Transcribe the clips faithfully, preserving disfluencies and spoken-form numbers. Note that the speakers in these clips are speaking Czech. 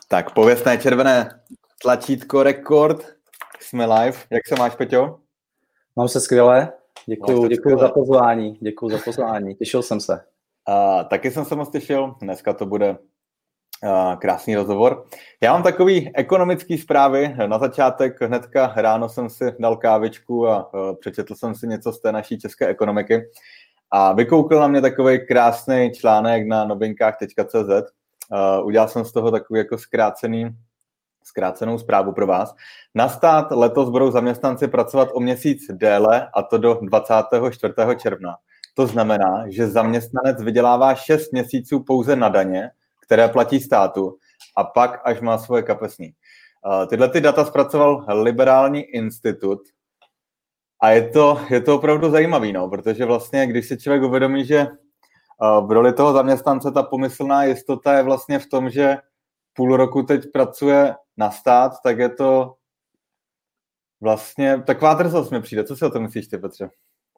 Tak pověstné červené tlačítko rekord. Jsme live. Jak se máš, Peťo? Mám se skvěle. Děkuju, děkuju za pozvání. Děkuju za pozvání. Těšil jsem se. A, taky jsem se moc těšil. Dneska to bude a, krásný rozhovor. Já mám takový ekonomický zprávy. Na začátek hnedka ráno jsem si dal kávičku a, a přečetl jsem si něco z té naší české ekonomiky. A vykoukl na mě takový krásný článek na novinkách tečka cé zet. Uh, udělal jsem z toho takový jako zkrácený, zkrácenou zprávu pro vás. Na stát letos budou zaměstnanci pracovat o měsíc déle, a to do dvacátého čtvrtého června. To znamená, že zaměstnanec vydělává šest měsíců pouze na daně, které platí státu, a pak až má svoje kapesní. Uh, tyhle ty data zpracoval Liberální institut a je to, je to opravdu zajímavý, no, protože vlastně, když si člověk uvědomí, že v roli toho zaměstnance ta pomyslná jistota je vlastně v tom, že půl roku teď pracuje na stát, tak je to vlastně taková drzost mi přijde. Co si o tom myslíš ty, Petře?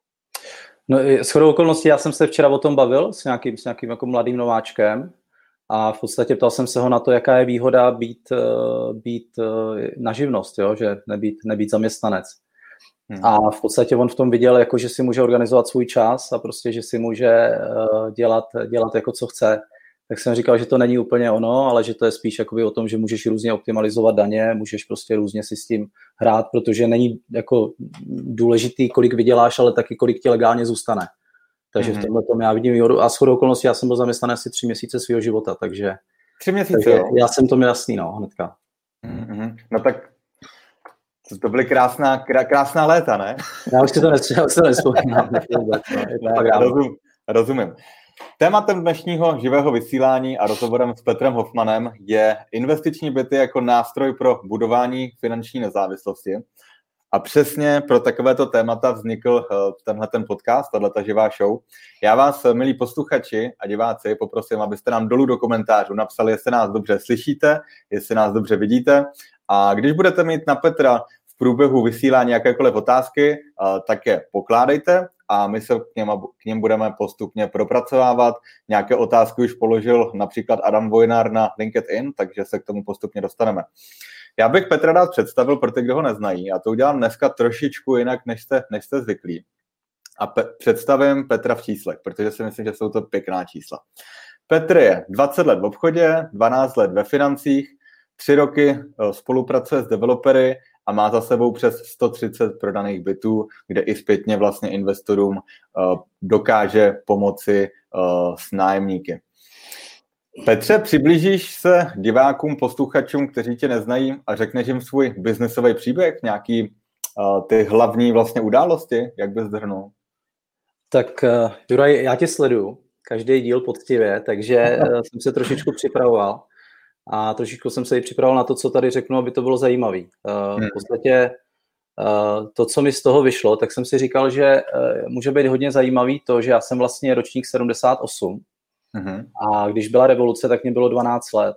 No, shodou okolností, já jsem se včera o tom bavil s nějakým, s nějakým jako mladým nováčkem a v podstatě ptal jsem se ho na to, jaká je výhoda být, být na živnost, jo? Že nebýt, nebýt zaměstnanec. Hmm. A v podstatě on v tom viděl, jako, že si může organizovat svůj čas a prostě, že si může uh, dělat, dělat jako co chce. Tak jsem říkal, že to není úplně ono, ale že to je spíš jakoby o tom, že můžeš různě optimalizovat daně, můžeš prostě různě si s tím hrát, protože není jako důležitý, kolik vyděláš, ale taky kolik ti legálně zůstane. Takže hmm. v tomhle tom já vidím výhodu. A shodou okolností já jsem byl zaměstnaný asi tři měsíce svého života, takže... Tři měsíce, takže jo? Já jsem to měl jasný, no, hnedka. Hmm. No tak... To byly krásná, krá, krásná léta, ne? Já už si to, nes, to nespomínám. Rozum, rozumím. Tématem dnešního živého vysílání a rozhovorem s Petrem Hofmanem je investiční byty jako nástroj pro budování finanční nezávislosti. A přesně pro takovéto témata vznikl tenhle ten podcast, tato živá show. Já vás, milí posluchači a diváci, poprosím, abyste nám dolů do komentářů napsali, jestli nás dobře slyšíte, jestli nás dobře vidíte. A když budete mít na Petra v průběhu vysílání jakékoliv otázky, tak je pokládejte a my se k něm, k něm budeme postupně propracovávat. Nějaké otázky už položil například Adam Vojnár na LinkedIn, takže se k tomu postupně dostaneme. Já bych Petra rád představil pro ty, kdo ho neznají, a to udělám dneska trošičku jinak, než jste, než jste zvyklí. A pe- představím Petra v číslech, protože si myslím, že jsou to pěkná čísla. Petr je dvacet let v obchodě, dvanáct let ve financích, tři roky spolupracuje s developery a má za sebou přes sto třicet prodaných bytů, kde i zpětně vlastně investorům dokáže pomoci s nájemníky. Petře, přiblížíš se divákům, posluchačům, kteří tě neznají, a řekneš jim svůj biznesový příběh, nějaký ty hlavní vlastně události, jak bys shrnul? Tak Juraj, já tě sleduju, každý díl poctivě, takže jsem se trošičku připravoval. A trošičku jsem se i připravoval na to, co tady řeknu, aby to bylo zajímavé. Uh, v podstatě uh, to, co mi z toho vyšlo, tak jsem si říkal, že uh, může být hodně zajímavý to, že já jsem vlastně ročník sedmdesát osm hmm. a když byla revoluce, tak mě bylo dvanáct let.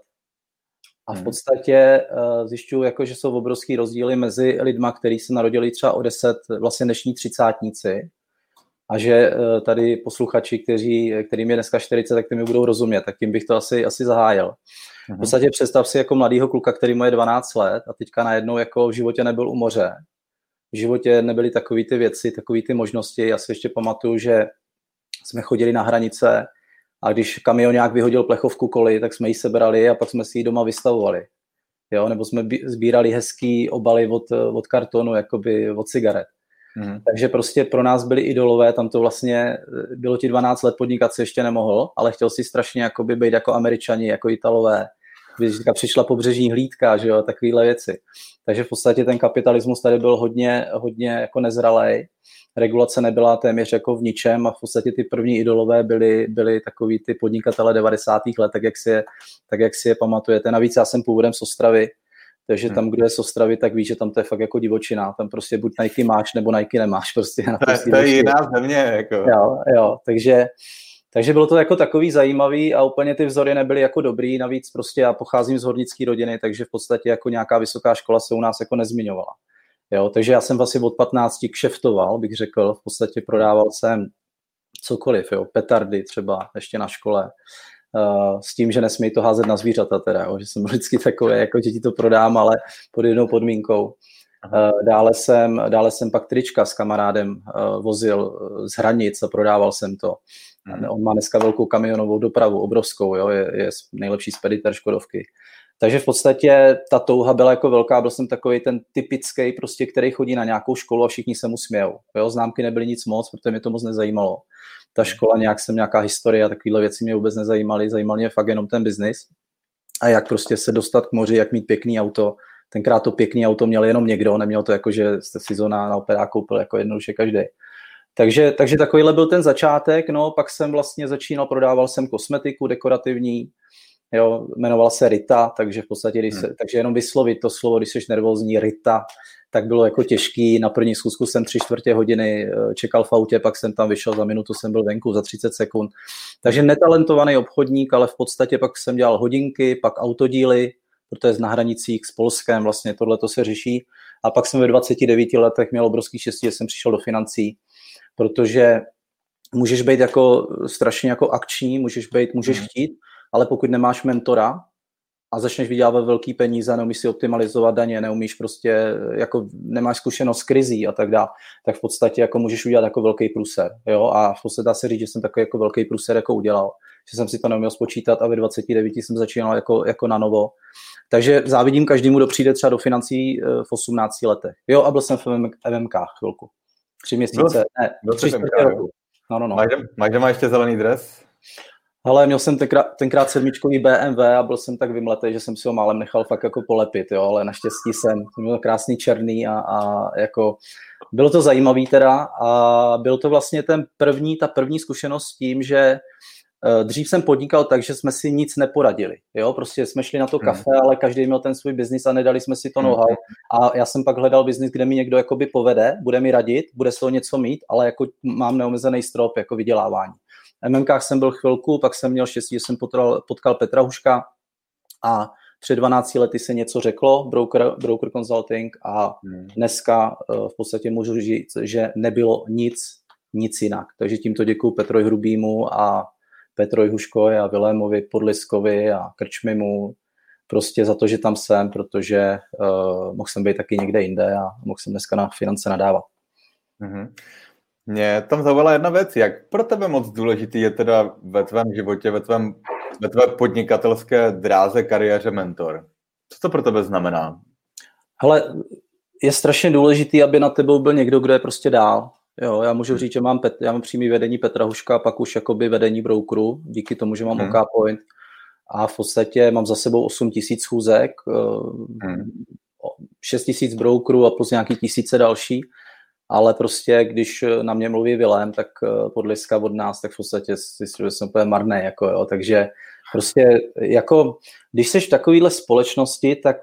A v podstatě uh, zjišťuju, jako, že jsou obrovský rozdíly mezi lidma, kteří se narodili třeba o deset, vlastně dnešní třicátníci, a že uh, tady posluchači, kteří, kterým je dneska čtyřicet, tak ty mi budou rozumět, tak tím bych to asi, asi zahájil. V podstatě představ si jako mladýho kluka, který mu je dvanáct let a teďka najednou jako v životě nebyl u moře. V životě nebyly takový ty věci, takový ty možnosti. Já si ještě pamatuju, že jsme chodili na hranice a když kamionák vyhodil plechovku koli, tak jsme ji sebrali a pak jsme si ji doma vystavovali. Jo? Nebo jsme sbírali hezký obaly od, od kartonu, jakoby od cigaret. Mm. Takže prostě pro nás byli idolové, tam to vlastně bylo ti dvanáct let, podnikat si ještě nemohl, ale chtěl si strašně jakoby být jako Američani, jako Italové, když přišla pobřežní hlídka, že jo, takovýhle věci. Takže v podstatě ten kapitalismus tady byl hodně, hodně jako nezralej, regulace nebyla téměř jako v ničem a v podstatě ty první idolové byli, byli takový ty podnikatele devadesátých let, tak jak si je, tak jak si je pamatujete. Navíc já jsem původem z Ostravy, takže tam, kdo je z Ostravy, tak ví, že tam to je fakt jako divočina. Tam prostě buď Nike máš, nebo Nike nemáš. Prostě na to, to je jiná země. Jako. Jo, jo, takže, takže bylo to jako takový zajímavý a úplně ty vzory nebyly jako dobrý. Navíc prostě já pocházím z hornické rodiny, takže v podstatě jako nějaká vysoká škola se u nás jako nezmiňovala. Jo, takže já jsem vlastně od patnácti kšeftoval, bych řekl. V podstatě prodával jsem cokoliv, jo, petardy třeba ještě na škole. s tím, že nesmí to házet na zvířata teda, jo, že jsem vždycky takový, jako že ti to prodám, ale pod jednou podmínkou. Aha. Dále jsem, dále jsem pak trička s kamarádem vozil z hranic a prodával jsem to. Hmm. On má dneska velkou kamionovou dopravu, obrovskou, jo, je, je nejlepší speditor Škodovky. Takže v podstatě ta touha byla jako velká, byl jsem takový ten typický, prostě, který chodí na nějakou školu a všichni se mu smějou. Jo, známky nebyly nic moc, protože mě to moc nezajímalo. Ta škola, nějak jsem nějaká historie a takovéhle věci mě vůbec nezajímaly, zajímal mě fakt jenom ten biznis. A jak prostě se dostat k moři, jak mít pěkný auto. Tenkrát to pěkný auto měl jenom někdo, neměl to jako, že jste si zóna na operák koupil jako jednoduše každý. Takže, takže takovýhle byl ten začátek, no, pak jsem vlastně začínal, prodával jsem kosmetiku dekorativní, jo, jmenoval se Rita, takže v podstatě, když se, hmm. takže jenom vyslovit to slovo, když jsi nervózní, Rita, tak bylo jako těžký. Na první schůzku jsem tři čtvrtě hodiny čekal v autě, pak jsem tam vyšel, za minutu jsem byl venku, za třicet sekund. Takže netalentovaný obchodník, ale v podstatě pak jsem dělal hodinky, pak autodíly, protože na hranicích s Polskem vlastně tohleto se řeší. A pak jsem ve dvaceti devíti letech měl obrovský štěstí, že jsem přišel do financí, protože můžeš být jako strašně jako akční, můžeš být, můžeš hmm. chtít, ale pokud nemáš mentora a začneš vydělávat velký peníze, neumíš si optimalizovat daně, neumíš prostě, jako nemáš zkušenost s krizí a tak dále, tak v podstatě jako můžeš udělat jako velký průser, jo, a v podstatě dá se říct, že jsem takový jako velký průser jako udělal, že jsem si to neuměl spočítat a ve dvaceti devíti jsem začínal jako, jako na novo. Takže závidím každému, kdo přijde třeba do financí v osmnácti letech. Jo, a byl jsem v em em ká chvilku. Tři měsíce, ne, tři čtvrtě roku. No, no, no. Máš doma ještě zelený dres? Ale měl jsem tenkrát, tenkrát sedmičkový bé em vé a byl jsem tak vymletý, že jsem si ho málem nechal fakt jako polepit, jo, ale naštěstí jsem měl krásný černý a, a jako bylo to zajímavý teda a byl to vlastně ten první, ta první zkušenost s tím, že uh, dřív jsem podnikal tak, že jsme si nic neporadili, jo, prostě jsme šli na to kafe, hmm. ale každý měl ten svůj biznis a nedali jsme si to know-how a já jsem pak hledal biznis, kde mi někdo jakoby povede, bude mi radit, bude z toho něco mít, ale jako mám neomezený strop jako vydělávání. V em em kách jsem byl chvilku, pak jsem měl štěstí, že jsem potkal, potkal Petra Huška a před dvanácti lety se něco řeklo, broker, broker consulting a dneska uh, v podstatě můžu říct, že nebylo nic, nic jinak. Takže tímto děkuju Petrovi Hrubýmu a Petrovi Huškovi a Vilémovi Podliskovi a Krčmimu prostě za to, že tam jsem, protože uh, mohl jsem být taky někde jinde a mohl jsem dneska na finance nadávat. Mm-hmm. Mě tam zaujala jedna věc, jak pro tebe moc důležitý je teda ve tvém životě, ve, tvém, ve tvé podnikatelské dráze, kariéře mentor. Co to pro tebe znamená? Hele, je strašně důležitý, aby na tebou byl někdo, kdo je prostě dál. Jo, já můžu říct, že mám, Pet, já mám přímý vedení Petra Huška, pak už jakoby vedení brokeru, díky tomu, že mám hmm. OK Point a v podstatě mám za sebou osm tisíc schůzek, hmm. šest tisíc brokerů a plus nějaký tisíce další. Ale prostě, když na mě mluví Vilém, tak Podliska od nás, tak v podstatě si že jsem úplně marný, jako jo, takže prostě jako, když seš v takovýhle společnosti, tak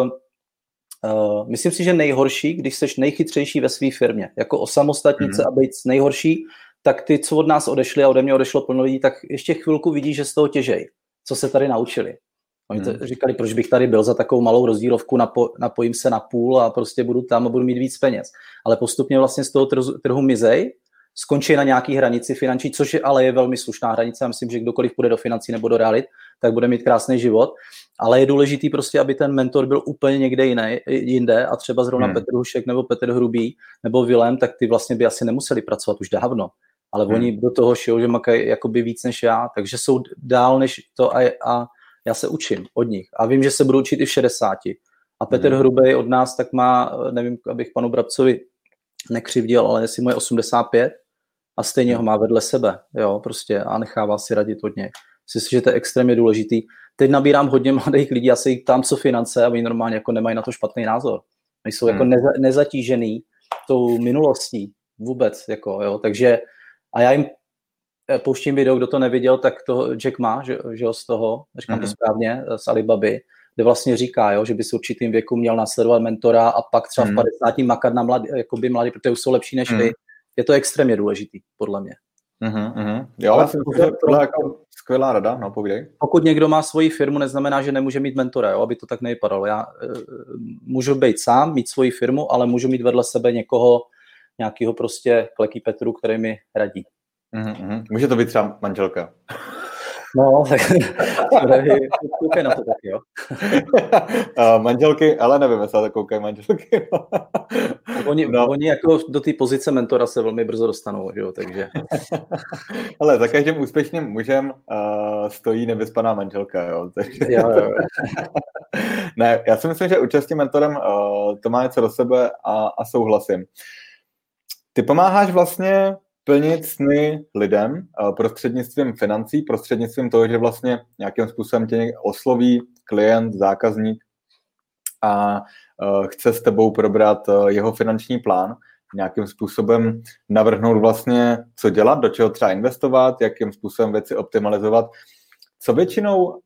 uh, myslím si, že nejhorší, když seš nejchytřejší ve své firmě, jako osamostatnit se mm-hmm. a být nejhorší, tak ty, co od nás odešli a ode mě odešlo plno lidí, tak ještě chvilku vidíš, že z toho těžej, co se tady naučili. Oni to hmm. říkali, proč bych tady byl za takovou malou rozdílovku, napo, napojím se na půl a prostě budu tam a budu mít víc peněz. Ale postupně vlastně z toho trhu, trhu mizej, skončí na nějaký hranici finanční, což je, ale je velmi slušná hranice. Já myslím, že kdokoliv půjde do financí nebo do realit, tak bude mít krásný život. Ale je důležitý prostě, aby ten mentor byl úplně někde jiné, jinde a třeba zrovna hmm. Petr Hušek nebo Petr Hrubý nebo Vilém, tak ty vlastně by asi nemuseli pracovat už dávno. Ale hmm. oni do toho šijou, že makají jakoby víc než já, takže jsou dál než to a, a já se učím od nich a vím, že se budu učit i v šedesáti. A Petr hmm. Hrubý od nás tak má, nevím, abych panu Brabcovi nekřivdil, ale jestli mu je osmdesát pět a stejně ho má vedle sebe, jo, prostě a nechává si radit od něj. Myslím si, že to je extrémně důležitý. Teď nabírám hodně mladých lidí, já se jich ptám, co finance a oni normálně jako nemají na to špatný názor. Oni jsou hmm. jako neza, nezatížený tou minulostí vůbec, jako, jo, takže a já jim pouštím video, kdo to neviděl, tak to Jack má, že, že z toho, říkám mm-hmm. to správně, z Alibaby, kde vlastně říká, jo, že by se určitým věku měl následovat mentora a pak třeba mm-hmm. v padesáti makat na mladý, jakoby mladý, protože už jsou lepší než mm-hmm. vy. Je to extrémně důležitý, podle mě. Mm-hmm. Jo, ale já si myslím, že tohle je jako skvělá rada, no povídej. Pokud někdo má svoji firmu, neznamená, že nemůže mít mentora, jo, aby to tak nevypadalo. Já e, můžu být sám, mít svoji firmu, ale můžu mít vedle sebe někoho, nějakého prostě Kleky Petru, který mi radí. Mm-hmm. Může to být třeba manželka. No, tak koukej na to taky, jo. uh, manželky, ale nevím, jestli to koukají manželky. oni, no. oni jako do té pozice mentora se velmi brzo dostanou, jo, takže. Ale za každým úspěšným mužem uh, stojí nevyspaná manželka, jo. Takže... jo, jo. Ne, já si myslím, že účastí mentorem uh, to má něco do sebe a, a souhlasím. Ty pomáháš vlastně plnit sny lidem prostřednictvím financí, prostřednictvím toho, že vlastně nějakým způsobem tě osloví klient, zákazník a chce s tebou probrat jeho finanční plán, nějakým způsobem navrhnout vlastně, co dělat, do čeho třeba investovat, jakým způsobem věci optimalizovat. Co většinou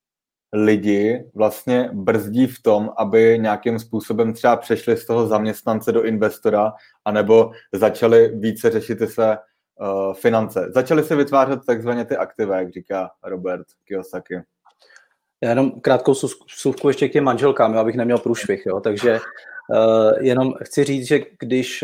lidi vlastně brzdí v tom, aby nějakým způsobem třeba přešli z toho zaměstnance do investora, anebo začali více řešit ty své uh, finance. Začali se vytvářet takzvaně ty aktiva, jak říká Robert Kiyosaki. Já jenom krátkou vsuvku ještě k těm manželkám, jo, abych neměl průšvih, jo, takže uh, jenom chci říct, že když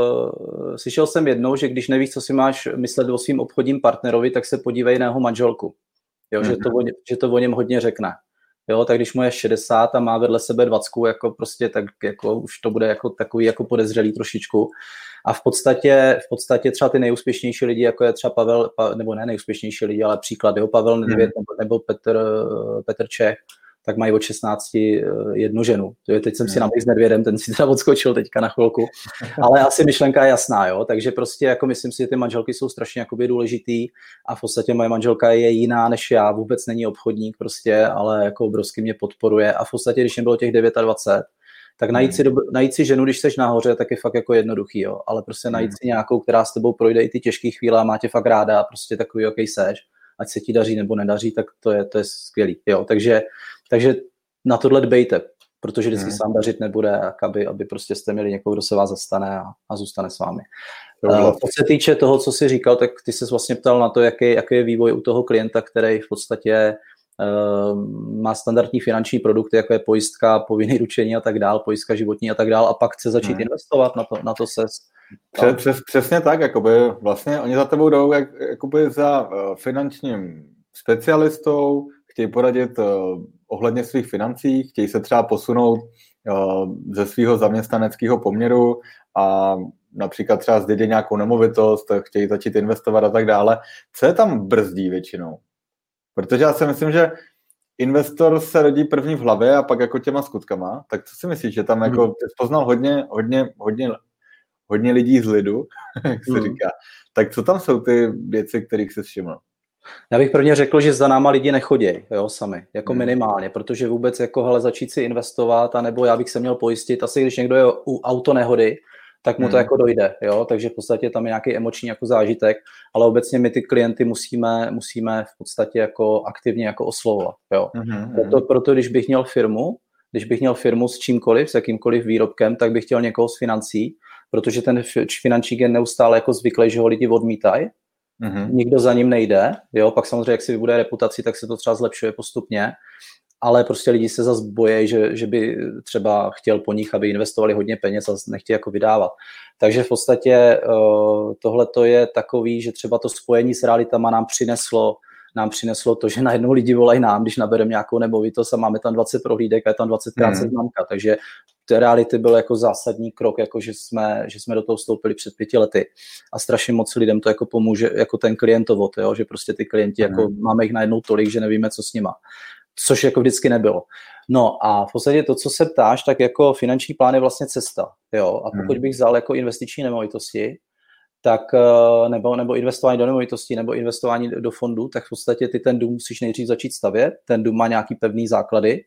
uh, slyšel jsem jednou, že když nevíš, co si máš myslet o svým obchodním partnerovi, tak se podívej na jeho manželku. Jo, mm-hmm. že, to o, že to o něm hodně řekne. Jo, tak když mu je šedesát a má vedle sebe dvacet, jako prostě tak jako už to bude jako takový jako podezřelý trošičku. A v podstatě, v podstatě třeba ty nejúspěšnější lidi, jako je třeba Pavel, nebo ne nejúspěšnější lidi, ale příklad, jo, Pavel Nedvěd mm. nebo, nebo Petr, Petr Čech, tak mají od šestnácti jednu ženu. Teď jsem si na s Nedvědem, ten si teda odskočil teďka na chvilku, ale asi myšlenka je jasná, jo, takže prostě jako myslím si, že ty manželky jsou strašně jakoby důležitý a v podstatě moje manželka je jiná než já, vůbec není obchodník prostě, ale jako obrovsky mě podporuje a v podstatě, když mě bylo těch dvacet devět, tak najít si, dob- najít si ženu, když jsi nahoře, tak je fakt jako jednoduchý, jo, ale prostě najít si nějakou, která s tebou projde i ty těžké chvíle a má tě fakt ráda a prostě takový, jaký seš, ať se ti daří nebo nedaří, tak to je, to je skvělý, jo, takže Takže na tohle dbejte, protože vždycky hmm. sám dařit nebude, aby, aby prostě jste měli někoho, kdo se vás zastane a, a zůstane s vámi. Uh, co se týče toho, co jsi říkal, tak ty se vlastně ptal na to, jaký, jaký je vývoj u toho klienta, který v podstatě uh, má standardní finanční produkty, jako je pojistka, povinný ručení a tak dál, pojistka životní a tak dál, a pak chce začít hmm. investovat, na to, na to se... Přes, přes, přesně tak, jakoby vlastně oni za tebou jdou jak, jakoby za uh, finančním specialistou, chtějí poradit uh, ohledně svých financí, chtějí se třeba posunout uh, ze svého zaměstnaneckého poměru a například třeba zdědit nějakou nemovitost, chtějí začít investovat a tak dále. Co je tam brzdí většinou? Protože já si myslím, že investor se rodí první v hlavě a pak jako těma skutkama. Tak co si myslíš, že tam jako poznal hodně, hodně, hodně, hodně lidí z lidu, jak se říká. Tak co tam jsou ty věci, kterých se všiml? Já bych prvně řekl, že za náma lidi nechodí, jo, sami, jako minimálně, protože vůbec jako hele, začít si investovat, anebo já bych se měl pojistit, asi když někdo je u autonehody, tak mu to hmm. jako dojde, jo, takže v podstatě tam je nějaký emoční jako zážitek, ale obecně my ty klienty musíme, musíme v podstatě jako aktivně jako oslovovat, jo. Hmm. Proto, proto když bych měl firmu, když bych měl firmu s čímkoliv, s jakýmkoliv výrobkem, tak bych chtěl někoho z financí, protože ten finančník je neustále jako zvyklý, že ho lidi odmítají. Mm-hmm. Nikdo za ním nejde, jo, pak samozřejmě, jak si vybude reputaci, tak se to třeba zlepšuje postupně, ale prostě lidi se zase bojí, že, že by třeba chtěl po nich, aby investovali hodně peněz a nechtějí jako vydávat. Takže v podstatě uh, tohle to je takový, že třeba to spojení s realitama nám přineslo, nám přineslo to, že najednou lidi volají nám, když nabereme nějakou nemovitost a máme tam dvacet prohlídek a je tam dvacetkrát mm. seznamka, takže té reality byl jako zásadní krok, jako že jsme, že jsme do toho vstoupili před pěti lety a strašně moc lidem to jako pomůže, jako ten klientovod, jo, že prostě ty klienti, mm. jako máme jich najednou tolik, že nevíme, co s nima, což jako vždycky nebylo. No a v podstatě to, co se ptáš, tak jako finanční plán je vlastně cesta, jo, a pokud bych vzal jako investiční nemovitosti, tak nebo, nebo investování do nemovitostí, nebo investování do fondů, tak v podstatě ty ten dům musíš nejdřív začít stavět, ten dům má nějaký pevný základy,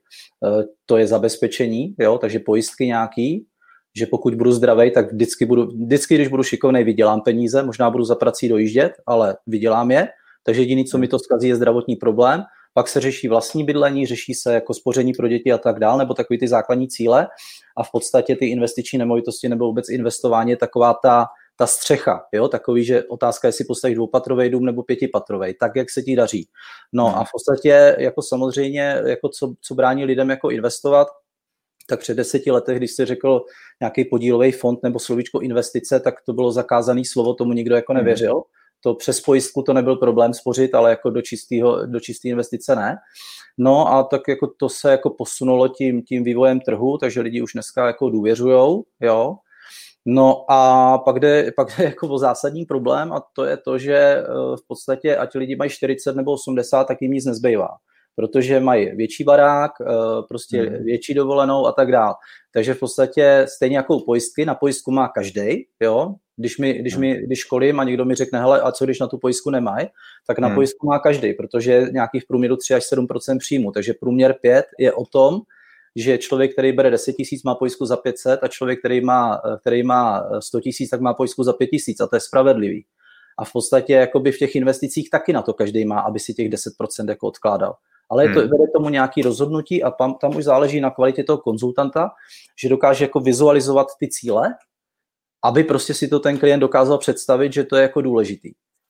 to je zabezpečení, jo, takže pojistky nějaký, že pokud budu zdravej, tak vždycky, budu, vždycky, když budu šikovnej, vydělám peníze, možná budu za prací dojíždět, ale vydělám je, takže jediný, co mi to zkazí, je zdravotní problém, pak se řeší vlastní bydlení, řeší se jako spoření pro děti a tak dál, nebo takový ty základní cíle a v podstatě ty investiční nemovitosti nebo vůbec investování je taková ta ta střecha, jo, takový, že otázka je, jestli postavíš dvoupatrový dům nebo pětipatrový, tak, jak se ti daří. No a v podstatě, jako samozřejmě, jako co, co brání lidem jako investovat, tak před deseti letech, když jsi řekl nějaký podílový fond nebo slovíčko investice, tak to bylo zakázané slovo, tomu nikdo jako nevěřil. to přes pojistku to nebyl problém spořit, ale jako do čistého, do čisté investice ne. No a tak jako to se jako posunulo tím, tím vývojem trhu, takže lidi už dneska jako důvěřujou, jo. No a pak jde, pak jde jako o zásadní problém a to je to, že v podstatě ať lidi mají čtyřicet nebo osmdesát, tak jim nic nezbývá. Protože mají větší barák, prostě hmm. větší dovolenou a tak dál. Takže v podstatě stejně jako u pojistky, na pojistku má každej, jo. Když, mi, když, mi, když školím a někdo mi řekne, hele, a co když na tu pojistku nemají, tak na hmm. pojistku má každej, protože je nějaký v průměru tři až sedm procent příjmu. Takže průměr pět je o tom, že člověk, který bere deset tisíc, má pojistku za pět set a člověk, který má, který má sto tisíc, tak má pojistku za pět tisíc a to je spravedlivý. A v podstatě jakoby v těch investicích taky na to každý má, aby si těch deset procent jako odkládal. Ale je to, hmm. vede tomu nějaké rozhodnutí a tam, tam už záleží na kvalitě toho konzultanta, že dokáže jako vizualizovat ty cíle, aby prostě si to ten klient dokázal představit, že to je jako důležitý.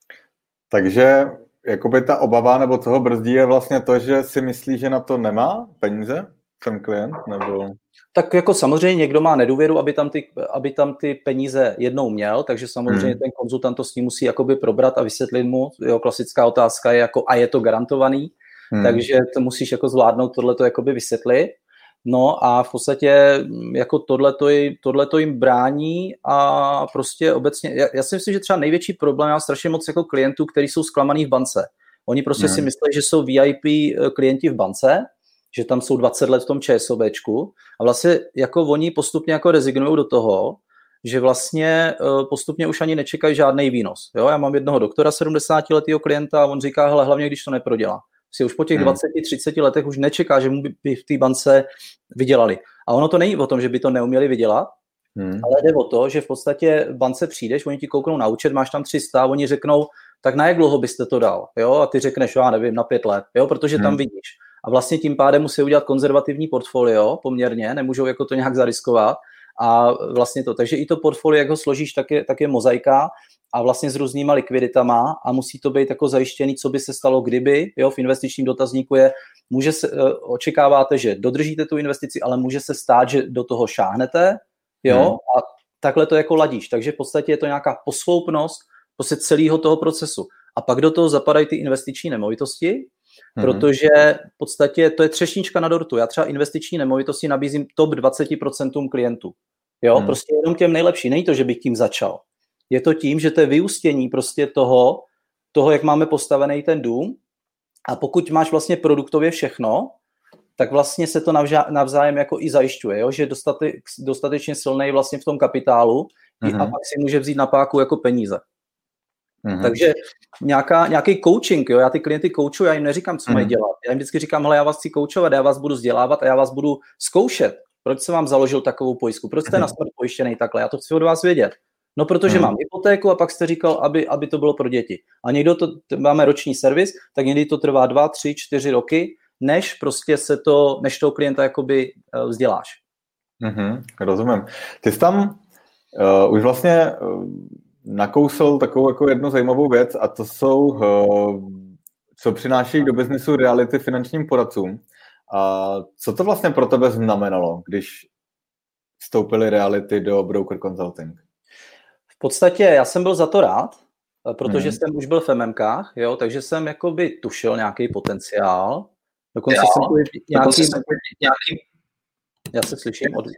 Takže jakoby ta obava nebo toho brzdí je vlastně to, že si myslí, že na to nemá peníze ten klient? Nebo... Tak jako samozřejmě někdo má nedůvěru, aby tam ty, aby tam ty peníze jednou měl, takže samozřejmě hmm. ten konzultant to s ním musí jakoby probrat a vysvětlit mu. Jo, klasická otázka je jako, a je to garantovaný? Hmm. Takže to musíš jako zvládnout tohleto jakoby vysvětlit. No a v podstatě jako tohleto, tohleto jim brání a prostě obecně, já, já si myslím, že třeba největší problém, já mám strašně moc jako klientů, kteří jsou zklamaný v bance. Oni prostě hmm. si myslí, že jsou V I P klienti v bance, že tam jsou dvacet let v tom ČSOBčku a vlastně jako oni postupně jako rezignují do toho, že vlastně postupně už ani nečekají žádný výnos. Jo? Já mám jednoho doktora sedmdesátiletého klienta a on říká, hele, hlavně když to neprodělá. Si už po těch hmm. dvacet třicet letech už nečeká, že mu by v té bance vydělali. A ono to není o tom, že by to neuměli vydělat, hmm. ale jde o to, že v podstatě v bance přijdeš, oni ti kouknou na účet, máš tam tři sta a oni řeknou, tak na jak dlouho byste to dal? Jo? A ty řekneš, já nevím, na pět let, jo? Protože hmm. tam vidíš. A vlastně tím pádem musí udělat konzervativní portfolio poměrně, nemůžou jako to nějak zariskovat. A vlastně to, takže i to portfolio, jak ho složíš, tak je, tak je mozaika a vlastně s různýma likviditama a musí to být jako zajištěný, co by se stalo, kdyby, jo, v investičním dotazníku je, může se, očekáváte, že dodržíte tu investici, ale může se stát, že do toho šáhnete, jo, hmm. a takhle to jako ladíš, takže v podstatě je to nějaká posloupnost prostě celého toho procesu. A pak do toho zapadají ty investiční nemovitosti, Hmm. protože v podstatě to je třešnička na dortu. Já třeba investiční nemovitosti nabízím top dvacet procent klientů. Jo, hmm. prostě jenom těm nejlepší. Není to, že bych tím začal. Je to tím, že to je vyústění prostě toho, toho, jak máme postavený ten dům a pokud máš vlastně produktově všechno, tak vlastně se to navzájem jako i zajišťuje, jo? Že je dostate, dostatečně silnej vlastně v tom kapitálu hmm. a pak si může vzít na páku jako peníze. Mm-hmm. Takže nějaká, nějaký coaching, jo, já ty klienty coachuji, já jim neříkám, co mm-hmm. mají dělat. Já jim vždycky říkám, hele, já vás chci coachovat, já vás budu vzdělávat a já vás budu zkoušet. Proč jsem vám založil takovou pojistku? Proč jste mm-hmm. na smrt pojištěný takhle? Já to chci od vás vědět. No, protože mm-hmm. mám hypotéku a pak jste říkal, aby, aby to bylo pro děti. A někdo to, máme roční servis, tak někdy to trvá dva, tři, čtyři roky, než prostě se to, než toho klienta jakoby vzděláš. Mm-hmm, rozumím. Ty jsi tam uh, už vlastně uh, nakousl takovou jako jednu zajímavou věc a to jsou, uh, co přináší do biznesu reality finančním poradcům. A co to vlastně pro tebe znamenalo, když vstoupily reality do broker consulting? V podstatě já jsem byl za to rád, protože hmm. jsem už byl v em em kách, jo, takže jsem jakoby tušil nějaký potenciál. Dokonce jo, jsem nějaký, dokonce jsem nějaký... Já se slyším od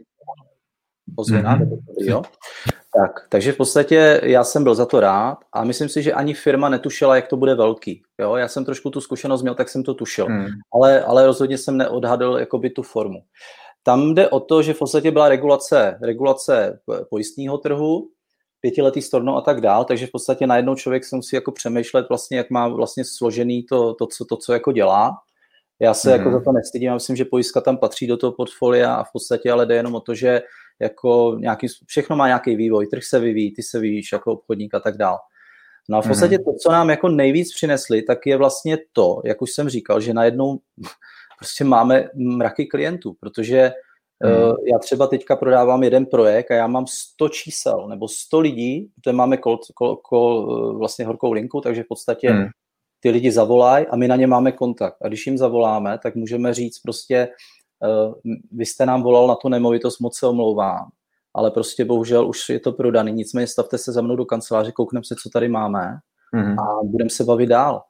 ozvěna, mm-hmm. jo. Tak, takže v podstatě já jsem byl za to rád a myslím si, že ani firma netušila, jak to bude velký. Jo? Já jsem trošku tu zkušenost měl, tak jsem to tušil. Mm. Ale, ale rozhodně jsem neodhadl jakoby tu formu. Tam jde o to, že v podstatě byla regulace, regulace pojistného trhu, pětiletý storno a tak dál, takže v podstatě najednou člověk se musí jako přemýšlet vlastně, jak má vlastně složený to, to, co, to co jako dělá. Já se mm. jako za to nestydím, já myslím, že pojistka tam patří do toho portfolia a v podstatě ale jde jenom o to, že jako nějaký, všechno má nějaký vývoj, trh se vyvíjí, ty se vyvíjíš jako obchodník a tak dál. No a v podstatě to, co nám jako nejvíc přinesli, tak je vlastně to, jak už jsem říkal, že najednou prostě máme mraky klientů, protože mm. uh, já třeba teďka prodávám jeden projekt a já mám sto čísel nebo sto lidí, protože máme kol, kol, kol, vlastně horkou linku, takže v podstatě mm. ty lidi zavolají a my na ně máme kontakt. A když jim zavoláme, tak můžeme říct prostě Uh, vy jste nám volal na tu nemovitost, moc se omlouvám, ale prostě bohužel už je to prodaný, nicméně stavte se za mnou do kanceláře, koukneme se, co tady máme mm. a budeme se bavit dál.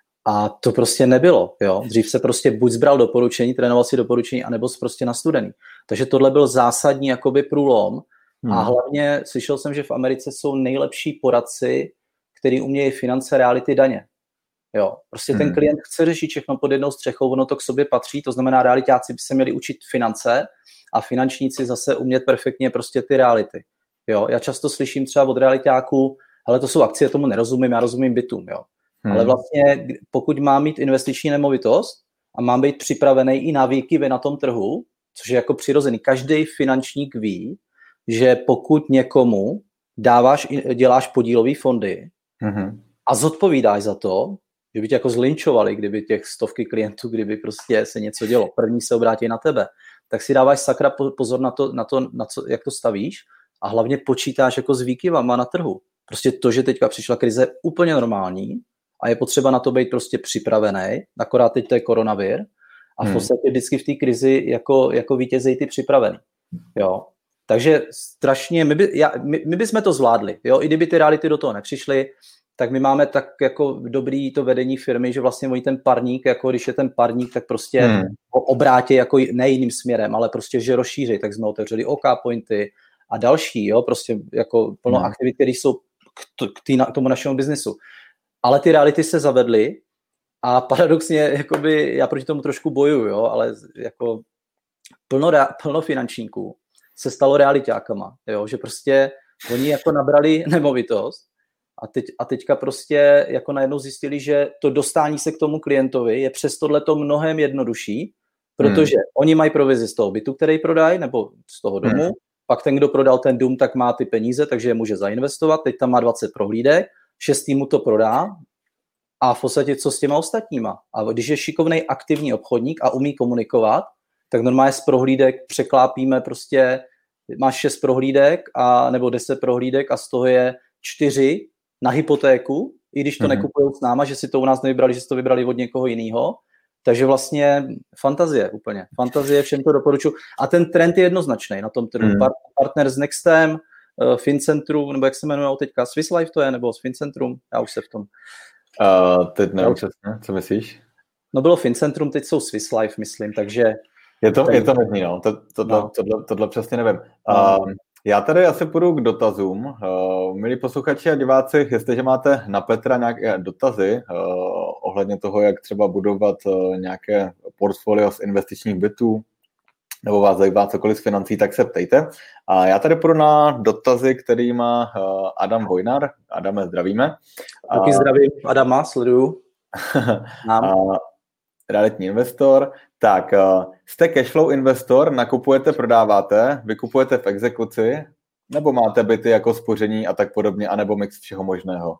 A to prostě nebylo, jo. Dřív se prostě buď zbral doporučení, trénoval si doporučení, anebo jsi prostě nastudený. Takže tohle byl zásadní jakoby průlom. Hmm. A hlavně slyšel jsem, že v Americe jsou nejlepší poradci, který umějí finance, reality, daně. Jo. Prostě hmm. ten klient chce řešit všechno pod jednou střechou, ono to k sobě patří, to znamená, realitáci by se měli učit finance a finančníci zase umět perfektně prostě ty reality. Jo. Já často slyším třeba od realitáků, hele, to jsou akcie, tomu nerozumím, já rozumím bytům, jo. Hmm. Ale vlastně, pokud mám mít investiční nemovitost a mám být připravený i na výkyvy na tom trhu, což je jako přirozený, každý finančník ví, že pokud někomu dáváš, děláš podílový fondy hmm. a zodpovídáš za to, že by tě jako zlinčovali, kdyby těch stovky klientů, kdyby prostě se něco dělo, první se obrátí na tebe, tak si dáváš sakra pozor na to, na to na co, jak to stavíš a hlavně počítáš jako s výkyvama na trhu. Prostě to, že teďka přišla krize, je úplně normální a je potřeba na to být prostě připravený, akorát teď to je koronavir a v podstatě vždycky v té krizi jako, jako vítězej ty připravený. Jo. Takže strašně, my, by, já, my, my bychom to zvládli, jo, i kdyby ty reality do toho nepřišly, tak my máme tak jako dobrý to vedení firmy, že vlastně oni ten parník, jako když je ten parník, tak prostě hmm. obrátí jako ne jiným směrem, ale prostě, že rozšíří, tak jsme otevřeli OK pointy a další, jo, prostě jako plno hmm. aktivit, které jsou k, k, tý, k tomu našemu biznesu. Ale ty reality se zavedly a paradoxně, jakoby, já proti tomu trošku bojuju, jo, ale jako plno, plno finančníků se stalo realitákama, jo, že prostě oni jako nabrali nemovitost a, teď, a teďka prostě jako najednou zjistili, že to dostání se k tomu klientovi je přes tohleto mnohem jednodušší, protože hmm. oni mají provizi z toho bytu, který prodají, nebo z toho domu, hmm. pak ten, kdo prodal ten dům, tak má ty peníze, takže je může zainvestovat, teď tam má dvacet prohlídek, šest týmů to prodá a v podstatě co s těma ostatníma. A když je šikovnej aktivní obchodník a umí komunikovat, tak normálně z prohlídek překlápíme prostě, máš šest prohlídek a, nebo deset prohlídek a z toho je čtyři na hypotéku, i když to mm-hmm. nekupujou s náma, že si to u nás nevybrali, že si to vybrali od někoho jiného. Takže vlastně fantazie úplně. Fantazie, všem to doporučuji. A ten trend je jednoznačný na tom trhu. Mm. Partner s Nextem, uh, Fincentrum, nebo jak se jmenují teďka, Swiss Life to je, nebo s Fincentrum, já už se v tom. Uh, teď nevím přesně, co myslíš? No bylo Fincentrum, teď jsou Swiss Life, myslím, takže... Je to, je to možný, no. To, tohle, no. Tohle, tohle přesně nevím. No. Uh, já tady asi půjdu k dotazům. Uh, milí posluchači a diváci, jestliže máte na Petra nějaké dotazy uh, ohledně toho, jak třeba budovat uh, nějaké portfolio z investičních bytů, nebo vás zajímá cokoliv z financí, tak se ptejte. A já tady půjdu na dotazy, který má uh, Adam Vojnar. Adame, zdravíme. Taky zdravím Adama, sleduju. uh, realitní investor. Tak, uh, jste cashflow investor, nakupujete, prodáváte, vykupujete v exekuci, nebo máte byty jako spoření a tak podobně, anebo mix všeho možného?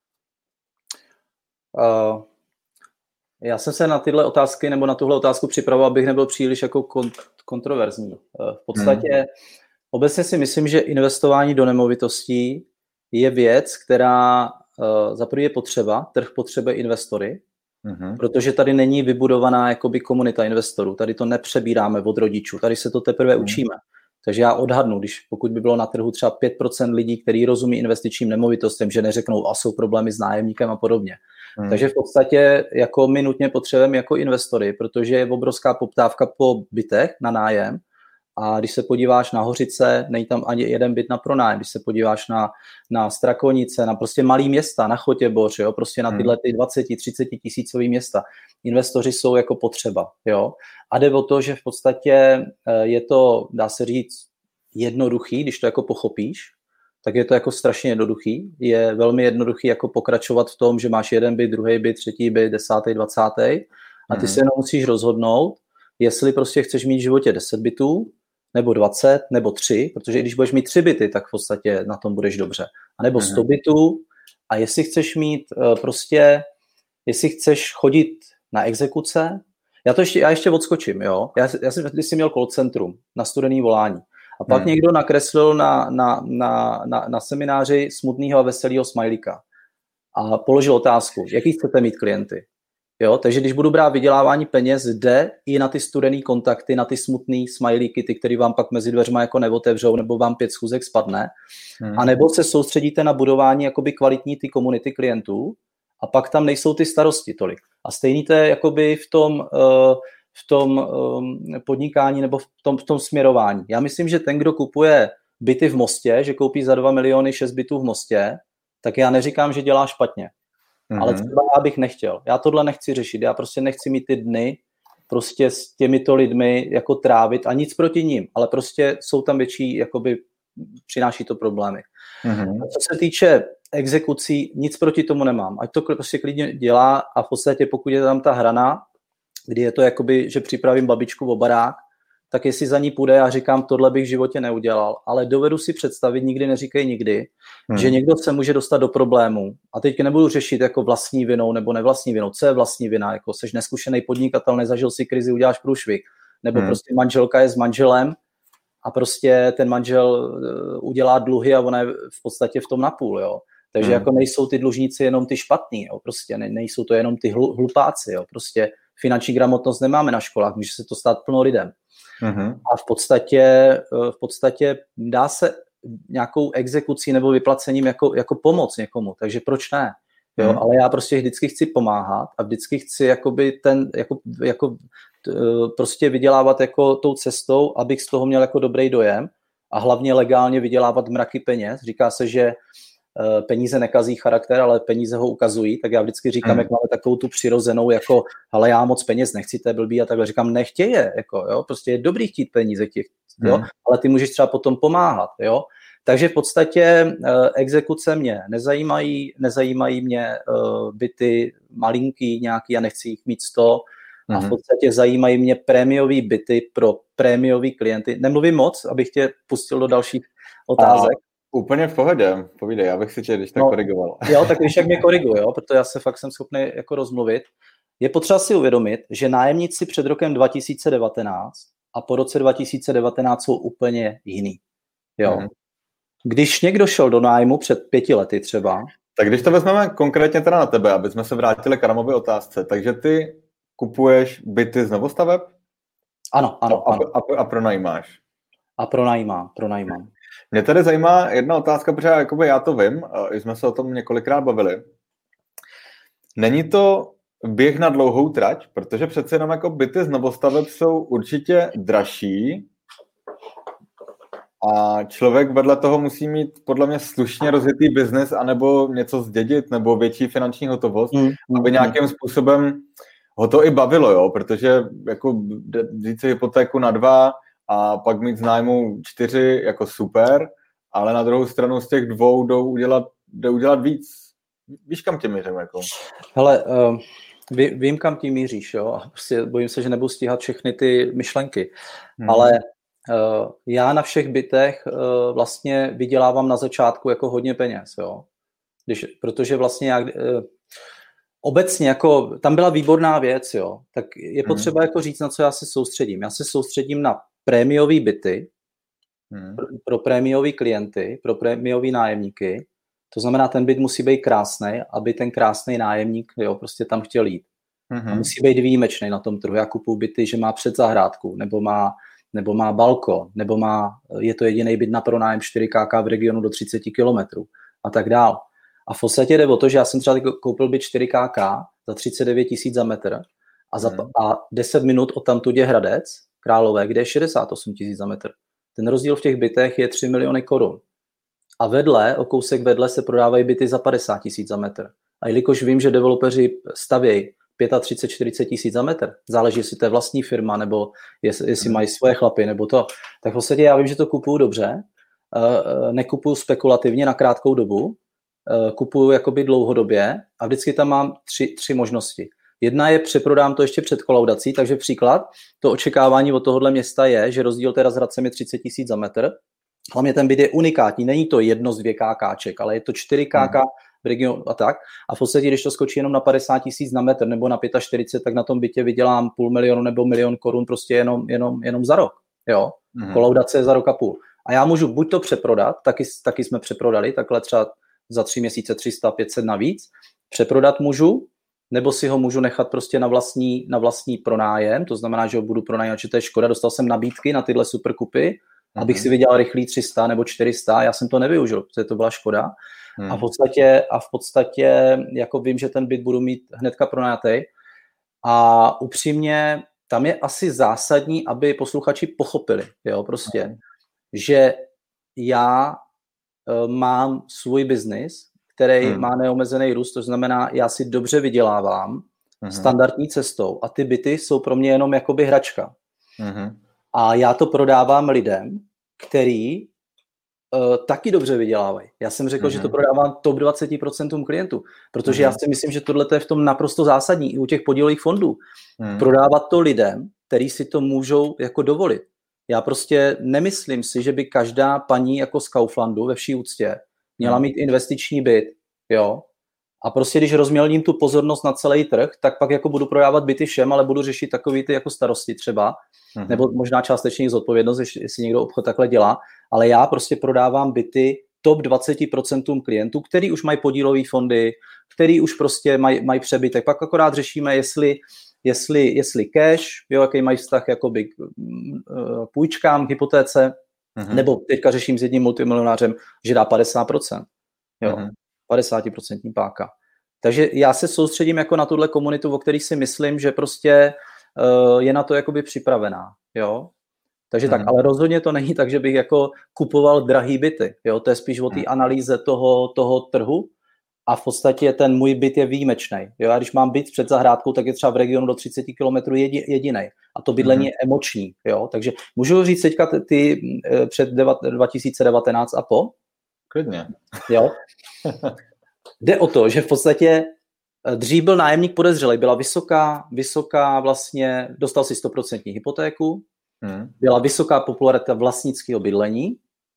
Uh, já jsem se na tyhle otázky, nebo na tuhle otázku připravoval, abych nebyl příliš jako kont- kontroverzní. Uh, v podstatě hmm. obecně si myslím, že investování do nemovitostí je věc, která uh, za první je potřeba, trh potřebuje investory, Uhum. protože tady není vybudovaná jakoby komunita investorů, tady to nepřebíráme od rodičů, tady se to teprve uhum. učíme. Takže já odhadnu, když pokud by bylo na trhu třeba pět procent lidí, kteří rozumí investičním nemovitostem, že neřeknou, a jsou problémy s nájemníkem a podobně. Uhum. Takže v podstatě jako my nutně potřebujeme jako investory, protože je obrovská poptávka po bytech na nájem. A když se podíváš na Hořice, není tam ani jeden byt na pronájem. Když se podíváš na, na Strakonice, na prostě malý města, na Chotěboř, jo, prostě na tyhle ty dvacet třicet tisícový města. Investoři jsou jako potřeba, jo. A jde o to, že v podstatě je to, dá se říct, jednoduchý, když to jako pochopíš, tak je to jako strašně jednoduchý. Je velmi jednoduchý jako pokračovat v tom, že máš jeden byt, druhý byt, třetí byt, desátý, dvacátý a ty hmm. se jenom musíš rozhodnout, jestli prostě chceš mít v životě deset bytů, nebo dvacet, nebo tři, protože když budeš mít tři byty, tak v podstatě na tom budeš dobře. A nebo sto bytů a jestli chceš mít prostě, jestli chceš chodit na exekuce, já to ještě, já ještě odskočím, jo. Já, já jsem když jsi měl call centrum na studený volání a pak hmm. někdo nakreslil na, na, na, na, na semináři smutného a veselého smajlíka a položil otázku, jaký chcete mít klienty. Jo, takže když budu brát vydělávání peněz, jde i na ty studený kontakty, na ty smutný smajlíky, ty, který vám pak mezi dveřma jako neotevřou, nebo vám pět schůzek spadne. Hmm. A nebo se soustředíte na budování jakoby kvalitní ty komunity klientů a pak tam nejsou ty starosti tolik. A stejný to je jakoby v tom, uh, v tom um, podnikání nebo v tom, v tom směrování. Já myslím, že ten, kdo kupuje byty v Mostě, že koupí za dva miliony šest bytů v Mostě, tak já neříkám, že dělá špatně. Mm-hmm. Ale třeba já bych nechtěl. Já tohle nechci řešit. Já prostě nechci mít ty dny prostě s těmito lidmi jako trávit a nic proti ním, ale prostě jsou tam větší, jakoby přináší to problémy. Mm-hmm. Co se týče exekucí, nic proti tomu nemám. Ať to prostě klidně dělá a v podstatě pokud je tam ta hrana, kdy je to jakoby, že připravím babičku o barák, tak jestli za ní půjde, já říkám, tohle bych v životě neudělal, ale dovedu si představit, nikdy neříkej nikdy, hmm. že někdo se může dostat do problému a teď nebudu řešit jako vlastní vinou nebo nevlastní vinou, co je vlastní vina, jako seš neskušený podnikatel, nezažil si krizi, uděláš průšvih, nebo hmm. prostě manželka je s manželem a prostě ten manžel udělá dluhy a ona je v podstatě v tom napůl, jo. Takže hmm. jako nejsou ty dlužníci jenom ty špatný, jo, prostě ne, nejsou to jenom ty hlupáci, jo, prostě finanční gramotnost nemáme na školách, může se to stát plno lidem. Mm-hmm. A v podstatě, v podstatě dá se nějakou exekucí nebo vyplacením jako, jako pomoc někomu, takže proč ne? Jo? Mm. Ale já prostě vždycky chci pomáhat a vždycky chci jakoby ten, jako, jako, prostě vydělávat jako tou cestou, abych z toho měl jako dobrý dojem a hlavně legálně vydělávat mraky peněz. Říká se, že peníze nekazí charakter, ale peníze ho ukazují, tak já vždycky říkám, mm. jak máme takovou tu přirozenou, jako, ale já moc peněz nechci, to je blbý a takhle říkám, nechtěje, jako, jo, prostě je dobrý chtít peníze, těch, jo, mm. ale ty můžeš třeba potom pomáhat, jo, takže v podstatě uh, exekuce mě nezajímají, nezajímají mě uh, byty malinký nějaký, já nechci jich mít sto mm. a v podstatě zajímají mě prémiový byty pro prémiový klienty, nemluvím moc, abych tě pustil do dalších otázek. A... Úplně v pohodě, povídej, já bych si tě když tak no, korigoval. Jo, tak když jak mě koriguj, jo, protože já se fakt jsem schopný jako rozmluvit. Je potřeba si uvědomit, že nájemníci před rokem dva tisíce devatenáct a po roce dva tisíce devatenáct jsou úplně jiný. Jo. Hmm. Když někdo šel do nájmu před pěti lety třeba. Tak když to vezmeme konkrétně teda na tebe, aby jsme se vrátili k Adamově otázce, takže ty kupuješ byty z novostaveb? Ano, ano, a, ano. A, a, a pronajímáš? A pronajímám, pronajímám. Mě tady zajímá jedna otázka, protože jakoby já to vím, i jsme se o tom několikrát bavili. Není to běh na dlouhou trať, protože přece jenom jako byty z novostaveb jsou určitě dražší a člověk vedle toho musí mít podle mě slušně rozjetý biznis anebo něco zdědit nebo větší finanční hotovost, mm, aby nějakým způsobem ho to i bavilo, jo, protože jako vzít si hypotéku na dva a pak mít z nájmu čtyři jako super, ale na druhou stranu z těch dvou jdou udělat, jdou udělat víc. Víš, kam tě mířím? Jako? Hele, uh, ví, vím, kam tím míříš, jo, a prostě bojím se, že nebudu stíhat všechny ty myšlenky, hmm. ale uh, já na všech bytech uh, vlastně vydělávám na začátku jako hodně peněz, jo, Když, protože vlastně já uh, obecně jako, tam byla výborná věc, jo, tak je potřeba hmm. jako říct, na co já se soustředím. Já se soustředím na prémiové byty, hmm. pro, pro prémiové klienty, pro prémiové nájemníky. To znamená, ten byt musí být krásný, aby ten krásný nájemník, jo, prostě tam chtěl jít. Hmm. A musí být výjimečný na tom trhu. Já kupuju byty, že má předzahrádku, nebo má, nebo má balkon, nebo má, je to jediný byt na pronájem čtyři ká v regionu do třicet kilometrů a tak dál. A v podstatě jde o to, že já jsem třeba koupil byt čtyři ká za třicet devět tisíc za metr a, za, hmm. a deset minut od tamtud je Hradec, Králové, kde je šedesát osm tisíc za metr. Ten rozdíl v těch bytech je tři miliony korun. A vedle, o kousek vedle se prodávají byty za padesát tisíc za metr. A jelikož vím, že developeři stavějí třicet pět čtyřicet tisíc za metr, záleží, jestli to je vlastní firma, nebo jestli, jestli mají svoje chlapy, nebo to, tak v podstatě já vím, že to kupuju dobře, nekupuju spekulativně na krátkou dobu, kupuju jakoby dlouhodobě a vždycky tam mám tři, tři možnosti. Jedna je, přeprodám to ještě před kolaudací, takže příklad, to očekávání od tohohle města je, že rozdíl teda s Hradcem je třicet tisíc za metr, hlavně ten byt je unikátní, není to jedno z dvě kákáček, ale je to čtyři ká v regionu a tak. A v podstatě, když to skočí jenom na padesát tisíc na metr nebo na čtyřicet pět, tak na tom bytě vydělám půl milionu nebo milion korun prostě jenom, jenom, jenom za rok. Jo? Mm. Kolaudace je za rok a půl. A já můžu buď to přeprodat, taky, taky jsme přeprodali, takhle třeba za tři měsíce tři sta pět set navíc, přeprodat můžu, nebo si ho můžu nechat prostě na vlastní, na vlastní pronájem, to znamená, že ho budu pronajímat, že to je škoda, dostal jsem nabídky na tyhle super kupy, mm-hmm. abych si vydělal rychlý tři sta nebo čtyři sta, já jsem to nevyužil, protože to byla škoda. Mm. A v podstatě, a v podstatě jako vím, že ten byt budu mít hnedka pronajatý. A upřímně, tam je asi zásadní, aby posluchači pochopili, jo, prostě, mm. že já uh, mám svůj biznis, který mm. má neomezený růst, to znamená, já si dobře vydělávám mm. standardní cestou a ty byty jsou pro mě jenom jakoby hračka. Mm. A já to prodávám lidem, který uh, taky dobře vydělávají. Já jsem řekl, mm. že to prodávám top dvacet procent klientů, protože mm. já si myslím, že tohle je v tom naprosto zásadní i u těch podílových fondů. Mm. Prodávat to lidem, který si to můžou jako dovolit. Já prostě nemyslím si, že by každá paní jako z Kauflandu ve vší úctě měla mít investiční byt, jo. A prostě když rozmělním tu pozornost na celý trh, tak pak jako budu prodávat byty všem, ale budu řešit takový ty jako starosti třeba, mm-hmm. nebo možná částečně zodpovědnost, jestli někdo obchod takhle dělá, ale já prostě prodávám byty top dvacet procent klientů, který už mají podílové fondy, který už prostě mají, mají přebytek. Pak akorát řešíme, jestli, jestli, jestli cash, jo, jaký mají vztah jakoby k uh, půjčkám, k hypotéce, mm-hmm. nebo teďka řeším s jedním multimilionářem, že dá padesát procent. Jo. Mm-hmm. padesát procent páka. Takže já se soustředím jako na tuhle komunitu, o který si myslím, že prostě uh, je na to jakoby připravená, jo. Takže mm. tak, ale rozhodně to není tak, že bych jako kupoval drahý byty, jo, to je spíš o té analýze toho, toho trhu a v podstatě ten můj byt je výjimečný, jo, a když mám byt před zahrádkou, tak je třeba v regionu do třicet kilometrů jedi, jedinej a to bydlení mm. je emoční, jo, takže můžu říct teďka ty, ty před dva tisíce devatenáct a po? Klidně. Jo. Jde o to, že v podstatě dřív byl nájemník podezřelý, byla vysoká, vysoká vlastně, dostal si sto procent hypotéku, hmm. byla vysoká popularita vlastnického bydlení.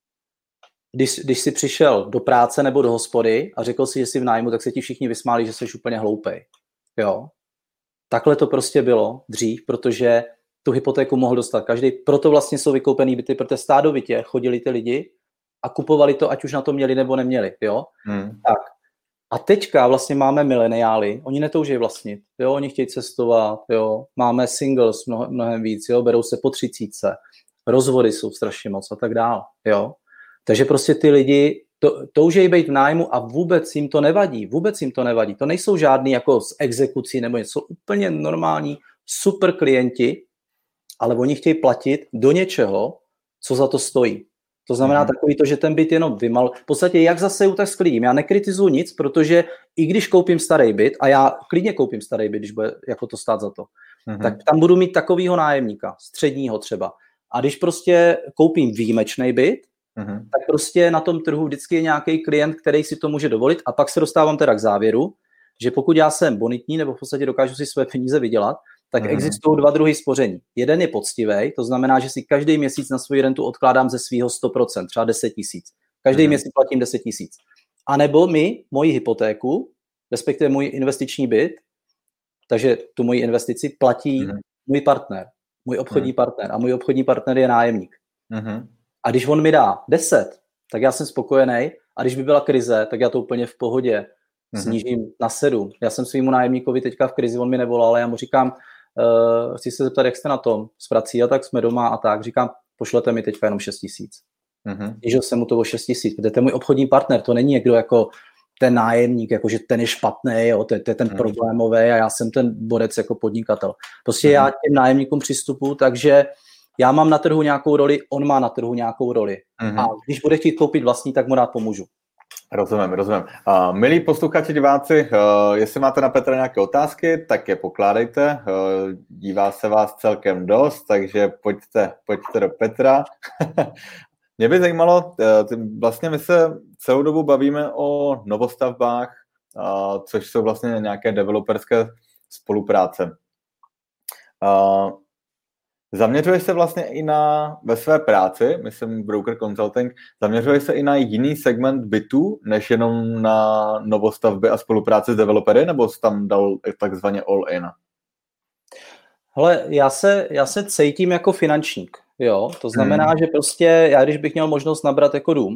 Když, když si přišel do práce nebo do hospody a řekl si, že jsi v nájmu, tak se ti všichni vysmáli, že jsi úplně hloupej. Jo. Takhle to prostě bylo dřív, protože tu hypotéku mohl dostat každý. Proto vlastně jsou vykoupený byty, protože stádovitě chodili ty lidi a kupovali to, ať už na to měli nebo neměli, jo. Hmm. Tak. A teďka vlastně máme mileniály, oni netouží vlastnit, jo, oni chtějí cestovat, jo, máme singles mnoho, mnohem víc, jo, berou se po třicítce, rozvody jsou strašně moc a tak dál, jo. Takže prostě ty lidi to, touží být v nájmu a vůbec jim to nevadí, vůbec jim to nevadí. To nejsou žádný jako z exekucí nebo něco, jsou úplně normální super klienti, ale oni chtějí platit do něčeho, co za to stojí. To znamená mm. takový to, že ten byt jenom vymal. V podstatě jak zase tak sklidím. Já nekritizuju nic, protože i když koupím starý byt, a já klidně koupím starý byt, když bude jako to stát za to, mm. tak tam budu mít takovýho nájemníka, středního třeba. A když prostě koupím výjimečný byt, mm. tak prostě na tom trhu vždycky je nějaký klient, který si to může dovolit. A pak se dostávám teda k závěru, že pokud já jsem bonitní nebo v podstatě dokážu si své peníze vydělat, tak mm. existují dva druhy spoření. Jeden je poctivý, to znamená, že si každý měsíc na svou rentu odkládám ze svého sto procent, třeba deset tisíc. Každý mm. měsíc platím deset tisíc. A nebo mi moji hypotéku, respektive můj investiční byt, takže tu moji investici platí mm. můj partner, můj obchodní mm. partner. A můj obchodní partner je nájemník. Mm. A když on mi dá deset, tak já jsem spokojený. A když by byla krize, tak já to úplně v pohodě snížím na sedm. Já jsem svýmu nájemníkovi teďka v krizi, on mi nevolal, ale já mu říkám, Uh, chci se zeptat, jak jste na tom s prací a tak jsme doma a tak. Říkám, pošlete mi teďka jenom šest tisíc. Mm-hmm. Snížil jsem mu to o šest tisíc, protože to je můj obchodní partner, to není někdo jako ten nájemník, jako že ten je špatný, jo, to, to je ten mm-hmm. problémový a já jsem ten borec jako podnikatel. Prostě mm-hmm. já těm nájemníkům přistupu, takže já mám na trhu nějakou roli, on má na trhu nějakou roli. Mm-hmm. A když bude chtít koupit vlastní, tak mu rád pomůžu. Rozumím, rozumím. Uh, milí posluchači, diváci, uh, jestli máte na Petra nějaké otázky, tak je pokládejte. Uh, dívá se vás celkem dost, takže pojďte, pojďte do Petra. Mě by zajímalo, uh, vlastně my se celou dobu bavíme o novostavbách, uh, což jsou vlastně nějaké developerské spolupráce. Uh, Zaměřuješ se vlastně i na, ve své práci, myslím broker consulting, zaměřuješ se i na jiný segment bytů, než jenom na novostavby a spolupráci s developery, nebo jsi tam dal takzvaně all in? Hele, já se, já se cítím jako finančník, jo, to znamená, hmm. že prostě já, když bych měl možnost nabrat jako dům,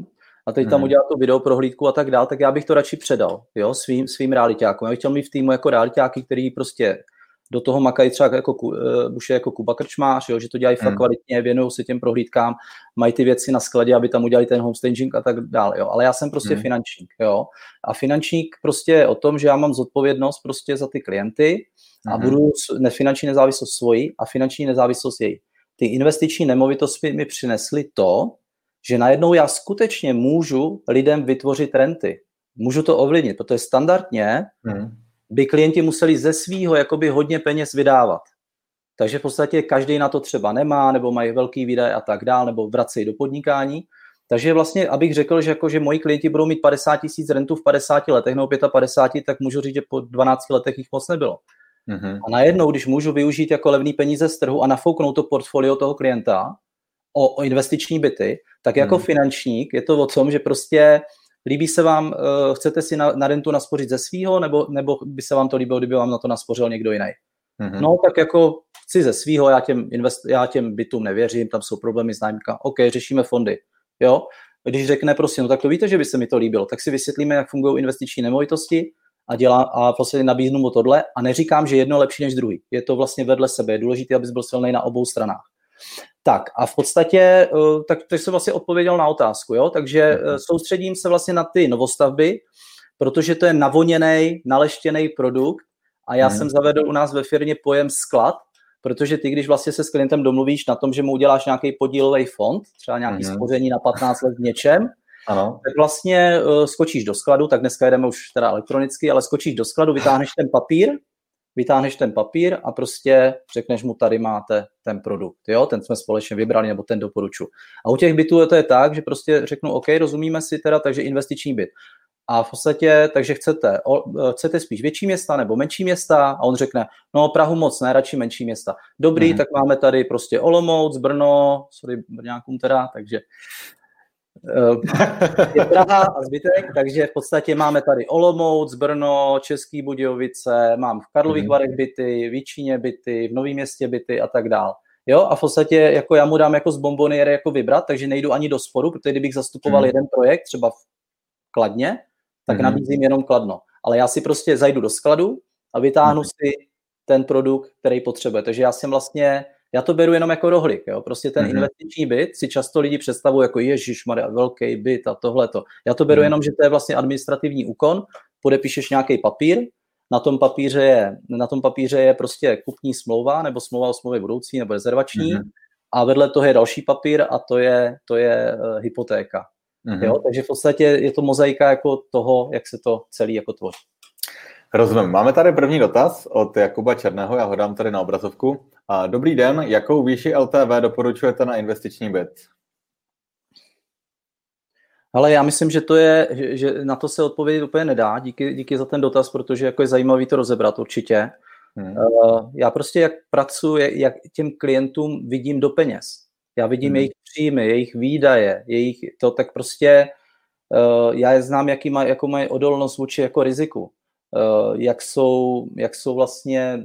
a teď tam udělat tu video prohlídku a tak dál, tak já bych to radši předal, jo, svým, svým realitákům. Já bych chtěl mít v týmu jako realitáky, který prostě do toho makají třeba jako, už je jako Kuba Krčmář, jo, že to dělají fakt hmm. kvalitně, věnují se těm prohlídkám, mají ty věci na skladě, aby tam udělali ten homestaging a tak dále, jo. Ale já jsem prostě hmm. finančník, jo. A finančník prostě je o tom, že já mám zodpovědnost prostě za ty klienty a hmm. budu nefinanční nezávislost svoji a finanční nezávislost její. Ty investiční nemovitosti mi přinesly to, že najednou já skutečně můžu lidem vytvořit renty. Můžu to ovlivnit, protože standardně hmm. by klienti museli ze svýho jakoby hodně peněz vydávat. Takže v podstatě každý na to třeba nemá, nebo mají velký výdaje a tak dál, nebo vracejí do podnikání. Takže vlastně, abych řekl, že, jako, že moji klienti budou mít padesát tisíc rentů v padesáti letech nebo padesát pět, tak můžu říct, že po dvanácti letech jich moc nebylo. Mm-hmm. A najednou, když můžu využít jako levný peníze z trhu a nafouknout to portfolio toho klienta o, o investiční byty, tak jako mm. finančník je to o tom, že prostě líbí se vám, uh, chcete si na, na rentu naspořit ze svýho, nebo, nebo by se vám to líbilo, kdyby vám na to naspořil někdo jiný. Mm-hmm. No tak jako chci ze svýho, já těm, invest, já těm bytům nevěřím, tam jsou problémy s nájemka. OK, řešíme fondy. Jo? Když řekne prostě, no tak to víte, že by se mi to líbilo, tak si vysvětlíme, jak fungují investiční nemovitosti a dělá a prostě nabídnu mu tohle a neříkám, že jedno lepší než druhý. Je to vlastně vedle sebe, je důležité, abys byl silný na obou stranách. Tak a v podstatě, tak to jsem vlastně odpověděl na otázku, jo? Takže soustředím se vlastně na ty novostavby, protože to je navoněný, naleštěný produkt a já hmm. jsem zavedl u nás ve firmě pojem sklad, protože ty, když vlastně se s klientem domluvíš na tom, že mu uděláš nějaký podílový fond, třeba nějaký hmm. spoření na patnáct let v něčem, ano. tak vlastně uh, skočíš do skladu, tak dneska jedeme už teda elektronicky, ale skočíš do skladu, vytáhneš ten papír, vytáhneš ten papír a prostě řekneš mu, tady máte ten produkt, jo, ten jsme společně vybrali, nebo ten doporučuji. A u těch bytů to je tak, že prostě řeknu, OK, rozumíme si teda, takže investiční byt. A v podstatě, takže chcete, o, chcete spíš větší města nebo menší města? A on řekne, no Prahu moc ne, radši menší města. Dobrý, mm. tak máme tady prostě Olomouc, Brno, sorry, Brňákům teda, takže je Praha a zbytek, takže v podstatě máme tady Olomouc, Brno, Český Budějovice, mám v Karlových mm. Varech byty, v Jičíně byty, v Novém Městě byty a tak dál. Jo, a v podstatě jako já mu dám jako z bomboniéry jako vybrat, takže nejdu ani do sporu, protože kdybych zastupoval mm. jeden projekt, třeba v Kladně, tak mm. nabízím jenom Kladno. Ale já si prostě zajdu do skladu a vytáhnu mm. si ten produkt, který potřebuje. Takže já jsem vlastně Já to beru jenom jako rohlík, jo. Prostě ten mm-hmm. investiční byt si často lidi představují jako ježišmarja, velký byt a tohleto. Já to beru mm. jenom, že to je vlastně administrativní úkon, podepíšeš nějaký papír, na tom papíře je, na tom papíře je prostě kupní smlouva nebo smlouva o smlouvě budoucí nebo rezervační mm-hmm. a vedle toho je další papír a to je, to je uh, hypotéka. Mm-hmm. Jo? Takže v podstatě je to mozaika jako toho, jak se to celý jako tvoří. Rozumím. Máme tady první dotaz od Jakuba Černého, já ho dám tady na obrazovku. Dobrý den, jakou výši L T V doporučujete na investiční byt? Ale já myslím, že to je, že na to se odpovědět úplně nedá. Díky, díky za ten dotaz, protože jako je zajímavý to rozebrat určitě. Hmm. Já prostě jak pracuji, jak těm klientům vidím do peněz. Já vidím hmm. jejich příjmy, jejich výdaje, jejich to, tak prostě já je znám, jaký maj, jakou mají odolnost vůči jako riziku. Jak jsou, jak jsou vlastně,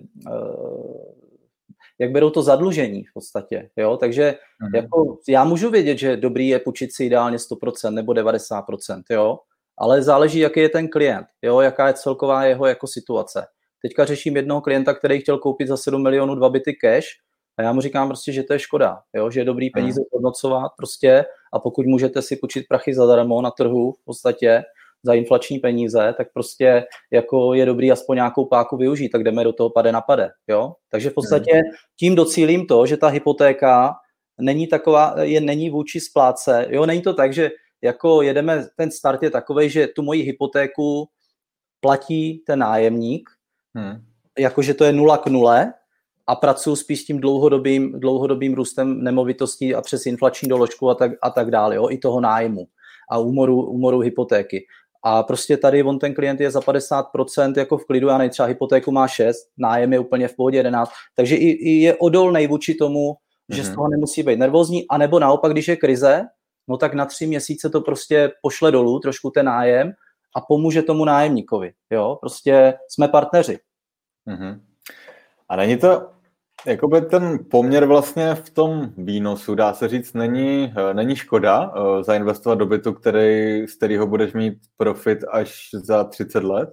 jak berou to zadlužení v podstatě, jo, takže mm. jako já můžu vědět, že dobrý je půjčit si ideálně sto procent nebo devadesát procent, jo, ale záleží, jaký je ten klient, jo, jaká je celková jeho jako situace. Teďka řeším jednoho klienta, který chtěl koupit za sedm milionů dva byty cash a já mu říkám prostě, že to je škoda, jo, že je dobrý peníze mm. hodnocovat prostě a pokud můžete si půjčit prachy zadarmo na trhu v podstatě, za inflační peníze, tak prostě jako je dobrý aspoň nějakou páku využít, tak jdeme do toho pade na pade, jo? Takže v podstatě tím docílím to, že ta hypotéka není taková, je, není vůči splátce, jo? Není to tak, že jako jedeme, ten start je takovej, že tu moji hypotéku platí ten nájemník, hmm. jakože to je nula k nule a pracuji spíš s tím dlouhodobým, dlouhodobým růstem nemovitostí a přes inflační doložku a tak, a tak dále, jo? I toho nájmu a úmoru, úmoru hypotéky. A prostě tady on ten klient je za padesát procent jako v klidu, já nej, třeba hypotéku má šest, nájem je úplně v pohodě jedenáct, takže i, i je odolnej vůči tomu, mm-hmm. že z toho nemusí být nervózní, anebo naopak, když je krize, no tak na tři měsíce to prostě pošle dolů, trošku ten nájem a pomůže tomu nájemníkovi, jo, prostě jsme partneři. Mm-hmm. A není to Jakoby ten poměr vlastně v tom výnosu, dá se říct, není, není škoda uh, zainvestovat do bytu, který, z kterého budeš mít profit až za třicet let?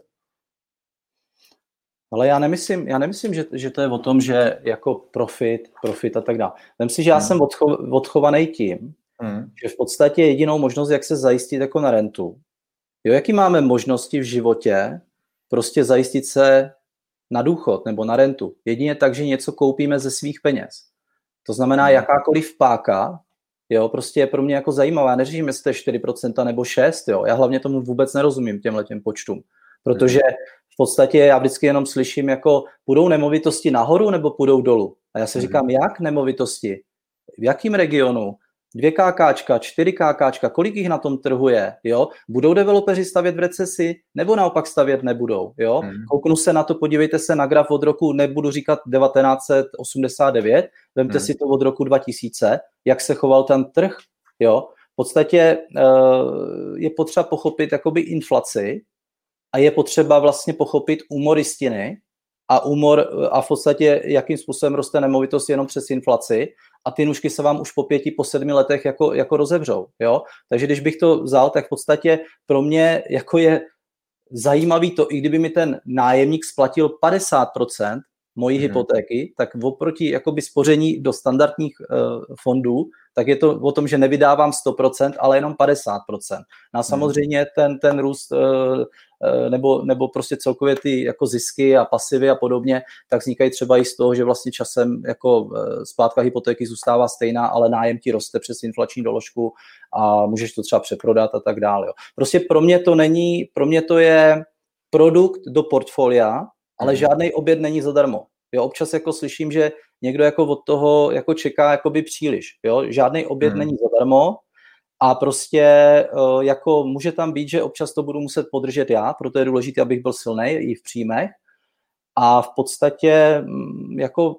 Ale já nemyslím, já nemyslím, že, že to je o tom, že jako profit, profit a tak dále. Myslím si, že já hmm. jsem odcho, odchovaný tím, hmm. že v podstatě jedinou možnost, jak se zajistit jako na rentu. Jo, jaký máme možnosti v životě prostě zajistit se na důchod nebo na rentu? Jedině tak, že něco koupíme ze svých peněz. To znamená, hmm. jakákoliv páka, jo, prostě je pro mě jako zajímavá. Já neřeším, jestli to je čtyři procenta nebo šest procent, jo. Já hlavně tomu vůbec nerozumím, těmhletěm počtům. Protože v podstatě já vždycky jenom slyším, jako půjdou nemovitosti nahoru nebo půjdou dolů. A já si říkám, jak nemovitosti? V jakém regionu? Dvě kákáčka, čtyři kákáčka, kolik jich na tom trhu je, jo? Budou developeři stavět v recesi, nebo naopak stavět nebudou, jo? Hmm. Kouknu se na to, podívejte se na graf od roku, nebudu říkat devatenáct set osmdesát devět, vemte hmm. si to od roku dva tisíce, jak se choval ten trh, jo? V podstatě uh, je potřeba pochopit jakoby inflaci a je potřeba vlastně pochopit humoristiny a humor a v podstatě jakým způsobem roste nemovitost jenom přes inflaci a ty nůžky se vám už po pěti, po sedmi letech jako, jako rozevřou, jo. Takže když bych to vzal, tak v podstatě pro mě jako je zajímavý to, i kdyby mi ten nájemník splatil padesát procent mojí hmm. hypotéky, tak oproti jakoby spoření do standardních uh, fondů, tak je to o tom, že nevydávám sto procent, ale jenom padesát procent. No a samozřejmě ten, ten růst uh, uh, nebo, nebo prostě celkově ty jako zisky a pasivy a podobně, tak vznikají třeba i z toho, že vlastně časem jako uh, splátka hypotéky zůstává stejná, ale nájem ti roste přes inflační doložku a můžeš to třeba přeprodat a tak dále. Jo. Prostě pro mě to není, pro mě to je produkt do portfolia, ale žádný oběd není zadarmo. Jo, občas jako slyším, že někdo jako od toho jako čeká jakoby příliš. Jo, žádný oběd hmm. není zadarmo a prostě uh, jako může tam být, že občas to budu muset podržet já, proto je důležité, abych byl silnej i v příjmech a v podstatě jako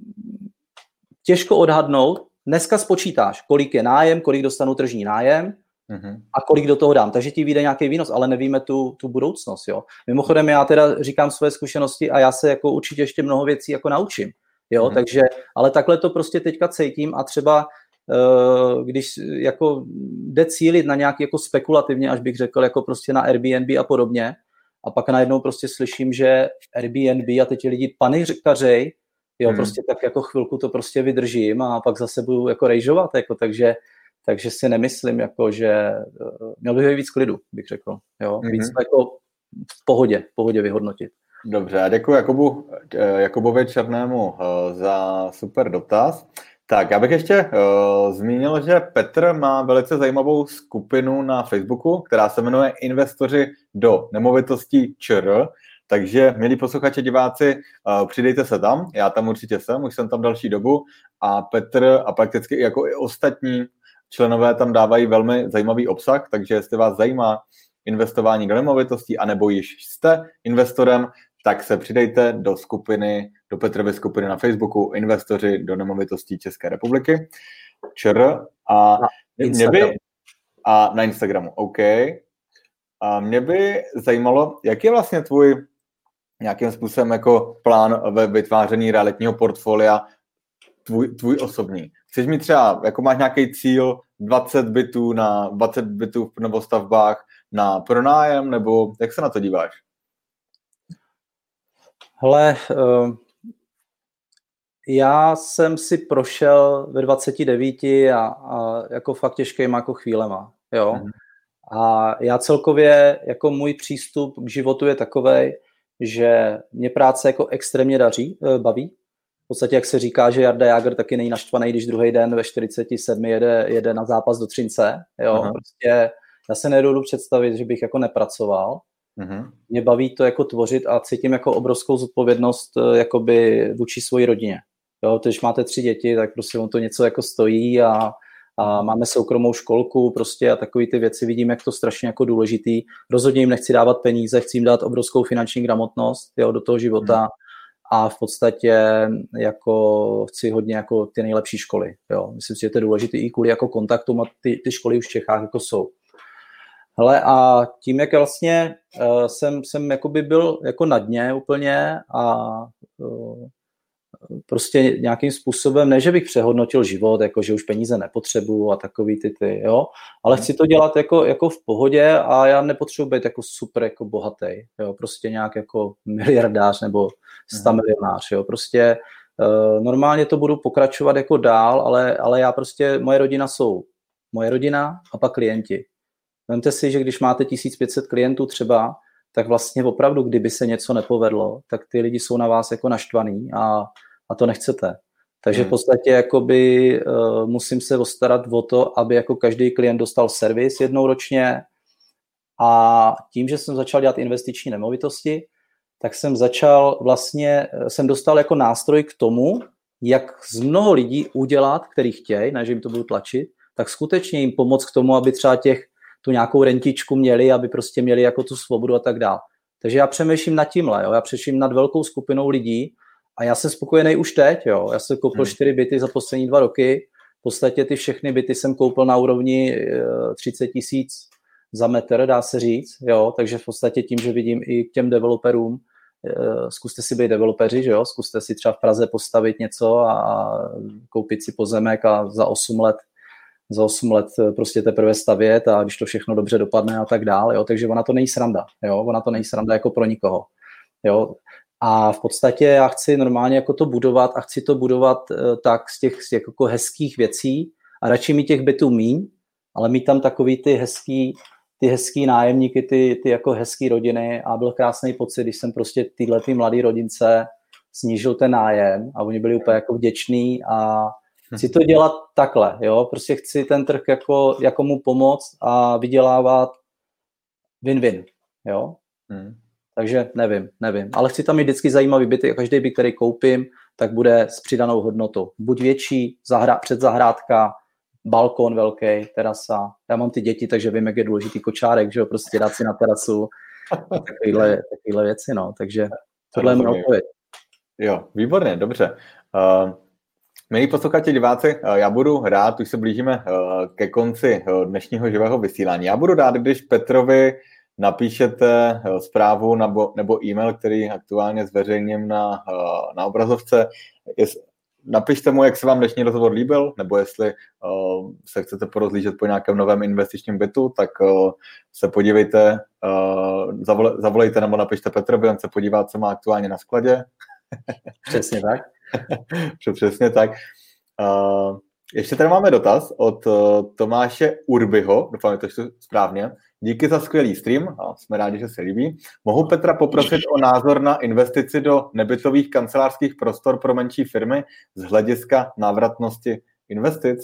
těžko odhadnout. Dneska spočítáš, kolik je nájem, kolik dostanu tržní nájem, mm-hmm. a kolik do toho dám. Takže ti vyjde nějaký výnos, ale nevíme tu, tu budoucnost. Jo. Mimochodem já teda říkám své zkušenosti a já se jako určitě ještě mnoho věcí jako naučím. Jo, mm-hmm. takže, ale takhle to prostě teďka cítím a třeba uh, když jako jde cílit na nějaký jako spekulativně, až bych řekl, jako prostě na Airbnb a podobně a pak najednou prostě slyším, že Airbnb a teď ti lidi panikařej, jo, mm-hmm. prostě tak jako chvilku to prostě vydržím a pak zase budu jako rejžovat, jako takže Takže si nemyslím, jako, že uh, měl bych víc klidu, bych řekl. Jo? Mm-hmm. Víc jako v pohodě, v pohodě vyhodnotit. Dobře, a děkuji Jakubu, Jakubovi Černému uh, za super dotaz. Tak, já bych ještě uh, zmínil, že Petr má velice zajímavou skupinu na Facebooku, která se jmenuje Investoři do nemovitostí ČR. Takže, milí posluchači, diváci, uh, přidejte se tam, já tam určitě jsem, už jsem tam další dobu a Petr a prakticky jako i ostatní členové tam dávají velmi zajímavý obsah, takže jestli vás zajímá investování do nemovitostí, anebo již jste investorem, tak se přidejte do skupiny, do Petrovy skupiny na Facebooku Investoři do nemovitostí České republiky, ČR a mě by, a na Instagramu, OK. A mě by zajímalo, jak je vlastně tvůj nějakým způsobem jako plán ve vytváření realitního portfolia tvůj, tvůj osobní. Chceš mít třeba, jako máš nějaký cíl dvacet bytů na dvacet bytů v novostavbách na pronájem, nebo jak se na to díváš? Hele, uh, já jsem si prošel ve dvaceti devíti a, a jako fakt těžkýma jako chvílema, jo. Mm. A já celkově, jako můj přístup k životu je takovej, že mě práce jako extrémně daří, baví. V podstatě, jak se říká, že Jarda Jágr taky není naštvaný, když druhý den ve čtyřiceti sedmi jede, jede na zápas do Třince. Jo? Prostě já se nedovedu představit, že bych jako nepracoval. Uh-huh. Mě baví to jako tvořit a cítím jako obrovskou zodpovědnost jakoby vůči svojí rodině. Jo? Když máte tři děti, tak prostě on to něco jako stojí a, a máme soukromou školku prostě a takové ty věci vidím, jak to strašně jako důležitý. Rozhodně jim nechci dávat peníze, chci jim dát obrovskou finanční gramotnost, jo, do toho života. Uh-huh. A v podstatě jako chci hodně jako ty nejlepší školy. Jo. Myslím si, že to je důležité i kvůli jako kontaktům a ty, ty školy už v Čechách jako jsou. Hele, a tím, jak vlastně uh, jsem, jsem jakoby byl jako na dně úplně a uh, prostě nějakým způsobem, ne, že bych přehodnotil život, jako že už peníze nepotřebuju a takový ty ty, jo, ale chci to dělat jako, jako v pohodě a já nepotřebuji být jako super jako bohatý, jo, prostě nějak jako miliardář nebo stamilionář, jo, prostě uh, normálně to budu pokračovat jako dál, ale, ale já prostě, moje rodina jsou moje rodina a pak klienti. Vemte si, že když máte tisíc pět set klientů třeba, tak vlastně opravdu, kdyby se něco nepovedlo, tak ty lidi jsou na vás jako naštvaný a, a to nechcete. Takže v podstatě jakoby, uh, musím se postarat o to, aby jako každý klient dostal servis jednou ročně a tím, že jsem začal dělat investiční nemovitosti, tak jsem začal vlastně, jsem dostal jako nástroj k tomu, jak z mnoho lidí udělat, který chtějí, ne, že jim to budu tlačit, tak skutečně jim pomoct k tomu, aby třeba těch tu nějakou rentičku měli, aby prostě měli jako tu svobodu a tak dál. Takže já přemýšlím nad tímhle, jo? Já přemýšlím nad velkou skupinou lidí a já jsem spokojený už teď, jo? Já jsem koupil hmm. čtyři byty za poslední dva roky, v podstatě ty všechny byty jsem koupil na úrovni třicet tisíc za metr, dá se říct, jo? Takže v podstatě tím, že vidím i k těm developerům, zkuste si být developeři, že jo? Zkuste si třeba v Praze postavit něco a koupit si pozemek a za osm let za osm let prostě teprve stavět a když to všechno dobře dopadne a tak dál, jo, takže ona to není sranda, jo, ona to není sranda jako pro nikoho, jo, a v podstatě já chci normálně jako to budovat a chci to budovat uh, tak z těch, z těch jako hezkých věcí a radši mít těch bytů míň, ale mít tam takový ty hezký, ty hezký nájemníky, ty, ty jako hezký rodiny a byl krásný pocit, když jsem prostě tyhle ty mladý rodince snížil ten nájem a oni byli úplně jako vděční a chci to dělat takhle, jo, prostě chci ten trh jako, jako mu pomoct a vydělávat win-win, jo. Hmm. Takže nevím, nevím, ale chci tam mít vždycky zajímavý byty a každý byt, který koupím, tak bude s přidanou hodnotou. Buď větší, zahrá, předzahrádka, balkon velký, terasa. Já mám ty děti, takže vím, jak je důležitý kočárek, že jo, prostě dát si na terasu, takovýhle, takovýhle věci, no, takže tohle je můj odpověď. Jo, výborně, dobře. Uh... Milí posluchači, diváci, já budu rád, už se blížíme ke konci dnešního živého vysílání. Já budu rád, když Petrovi napíšete zprávu nebo, nebo e-mail, který aktuálně zveřejním na, na obrazovce. Napište mu, jak se vám dnešní rozhovor líbil, nebo jestli uh, se chcete porozlížet po nějakém novém investičním bytu, tak uh, se podívejte, uh, zavole, zavolejte nebo napište Petrovi, on se podívá, co má aktuálně na skladě. Přesně tak. Přesně tak. Uh, ještě tady máme dotaz od uh, Tomáše Urbyho, doufám, že to je správně. Díky za skvělý stream, a jsme rádi, že se líbí. Mohu Petra poprosit o názor na investici do nebytových kancelářských prostor pro menší firmy z hlediska návratnosti investic?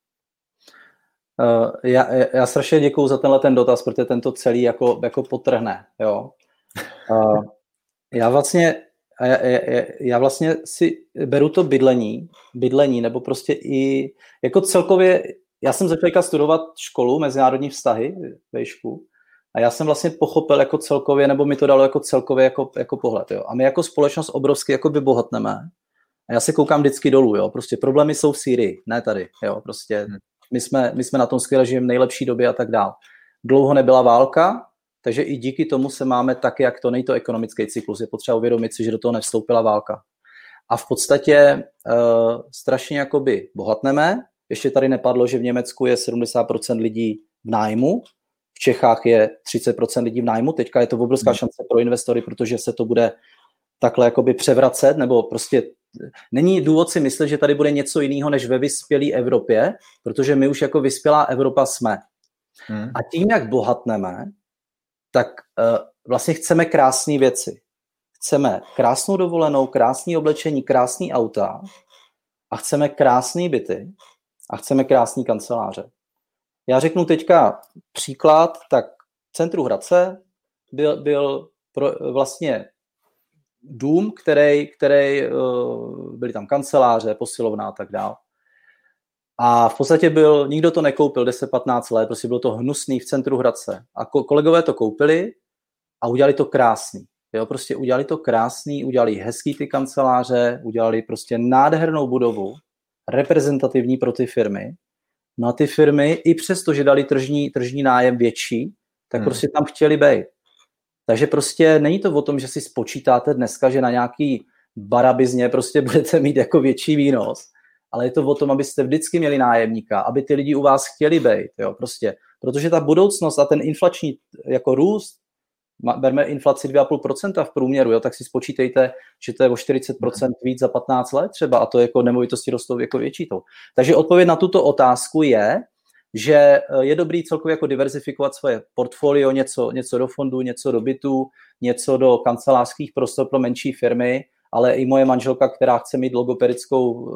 Uh, já, já strašně děkuju za tenhle ten dotaz, protože tento celý jako, jako potrhne. Jo. Uh, já vlastně A já, já, já vlastně si beru to bydlení, bydlení, nebo prostě i jako celkově, já jsem začal studovat školu, mezinárodní vztahy, vejšku, a já jsem vlastně pochopil jako celkově, nebo mi to dalo jako celkově jako, jako pohled, jo. A my jako společnost obrovsky jako vybohatneme. A já se koukám vždycky dolů, jo. Prostě problémy jsou v Sýrii, ne tady, jo. Prostě my jsme, my jsme na tom skvěle, žijeme v nejlepší době a tak dál. Dlouho nebyla válka, takže i díky tomu se máme tak, jak to, není to ekonomický cyklus. Je potřeba uvědomit si, že do toho nevstoupila válka. A v podstatě uh, strašně jakoby bohatneme. Ještě tady nepadlo, že v Německu je sedmdesát procent lidí v nájmu, v Čechách je třicet procent lidí v nájmu. Teďka je to obrovská šance pro investory, protože se to bude takhle jakoby převracet, nebo prostě není důvod si myslet, že tady bude něco jiného než ve vyspělé Evropě, protože my už jako vyspělá Evropa jsme. Hmm. A tím, jak bohatneme, tak uh, vlastně chceme krásné věci. Chceme krásnou dovolenou, krásné oblečení, krásné auta a chceme krásné byty a chceme krásné kanceláře. Já řeknu teďka příklad, tak v centru Hradce byl, byl pro, vlastně dům, který, který uh, byly tam kanceláře, posilovna a tak dále. A v podstatě byl, nikdo to nekoupil deset patnáct let, prostě bylo to hnusný v centru Hradce. A kolegové to koupili a udělali to krásný. Jo, prostě udělali to krásný, udělali hezký ty kanceláře, udělali prostě nádhernou budovu, reprezentativní pro ty firmy. No a ty firmy, i přesto, že dali tržní, tržní nájem větší, tak hmm. prostě tam chtěli být. Takže prostě není to o tom, že si spočítáte dneska, že na nějaký barabizně prostě budete mít jako větší výnos, ale je to o tom, abyste vždycky měli nájemníka, aby ty lidi u vás chtěli být, jo, prostě, protože ta budoucnost a ten inflační jako růst, berme inflaci dvě celá pět procenta v průměru, jo, tak si spočítejte, že to je o čtyřicet procent víc za patnáct let třeba a to jako nemovitosti rostou jako větší to. Takže odpověď na tuto otázku je, že je dobrý celkově jako diverzifikovat svoje portfolio, něco, něco do fondů, něco do bytů, něco do kancelářských prostor pro menší firmy, ale i moje manželka, která chce mít logopedickou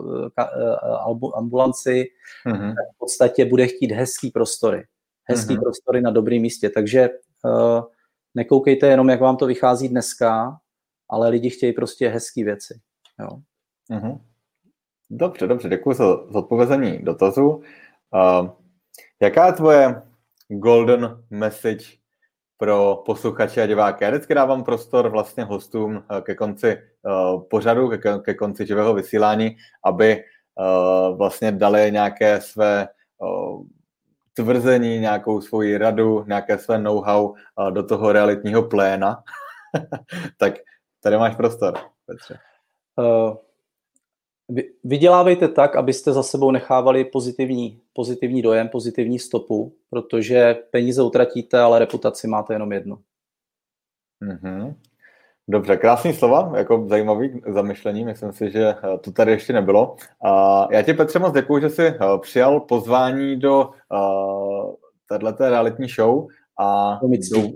ambulanci, mm-hmm. v podstatě bude chtít hezký prostory. Hezký mm-hmm. prostory na dobrém místě. Takže uh, nekoukejte jenom, jak vám to vychází dneska, ale lidi chtějí prostě hezký věci. Jo. Mm-hmm. Dobře, dobře, děkuji za zodpovězení dotazu. Uh, jaká je tvoje golden message pro posluchače a diváky? Já vždycky dávám prostor vlastně hostům ke konci uh, pořadu, ke, ke konci živého vysílání, aby uh, vlastně dali nějaké své uh, tvrzení, nějakou svoji radu, nějaké své know-how uh, do toho realitního pléna. Tak tady máš prostor, Petře. Uh, vy, vydělávejte tak, abyste za sebou nechávali pozitivní, pozitivní dojem, pozitivní stopu, protože peníze utratíte, ale reputaci máte jenom jednu. Mm-hmm. Dobře, krásný slova, jako zajímavý zamyšlení, myslím si, že to tady ještě nebylo. Uh, já ti, Petře, moc děkuji, že jsi přijal pozvání do uh, téhleté realitní show a, dou...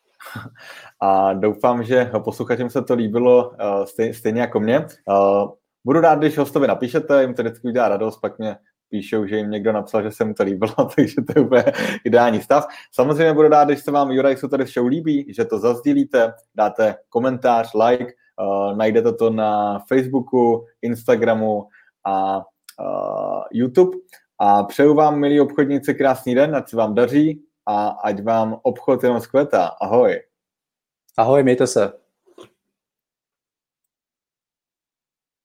a doufám, že posluchačům se to líbilo uh, stej, stejně jako mě. Uh, budu rád, když hostovi napíšete, jim to vždycky udělá radost, pak mě píšou, že jim někdo napsal, že se mu to líbilo, takže to je úplně ideální stav. Samozřejmě budu rád, když se vám Juraj Suter show líbí, že to zazdílíte, dáte komentář, like, uh, najdete to na Facebooku, Instagramu a uh, YouTube. A přeju vám, milí obchodníci, krásný den, ať se vám daří a ať vám obchod jenom zkvétá. Ahoj. Ahoj, mějte se.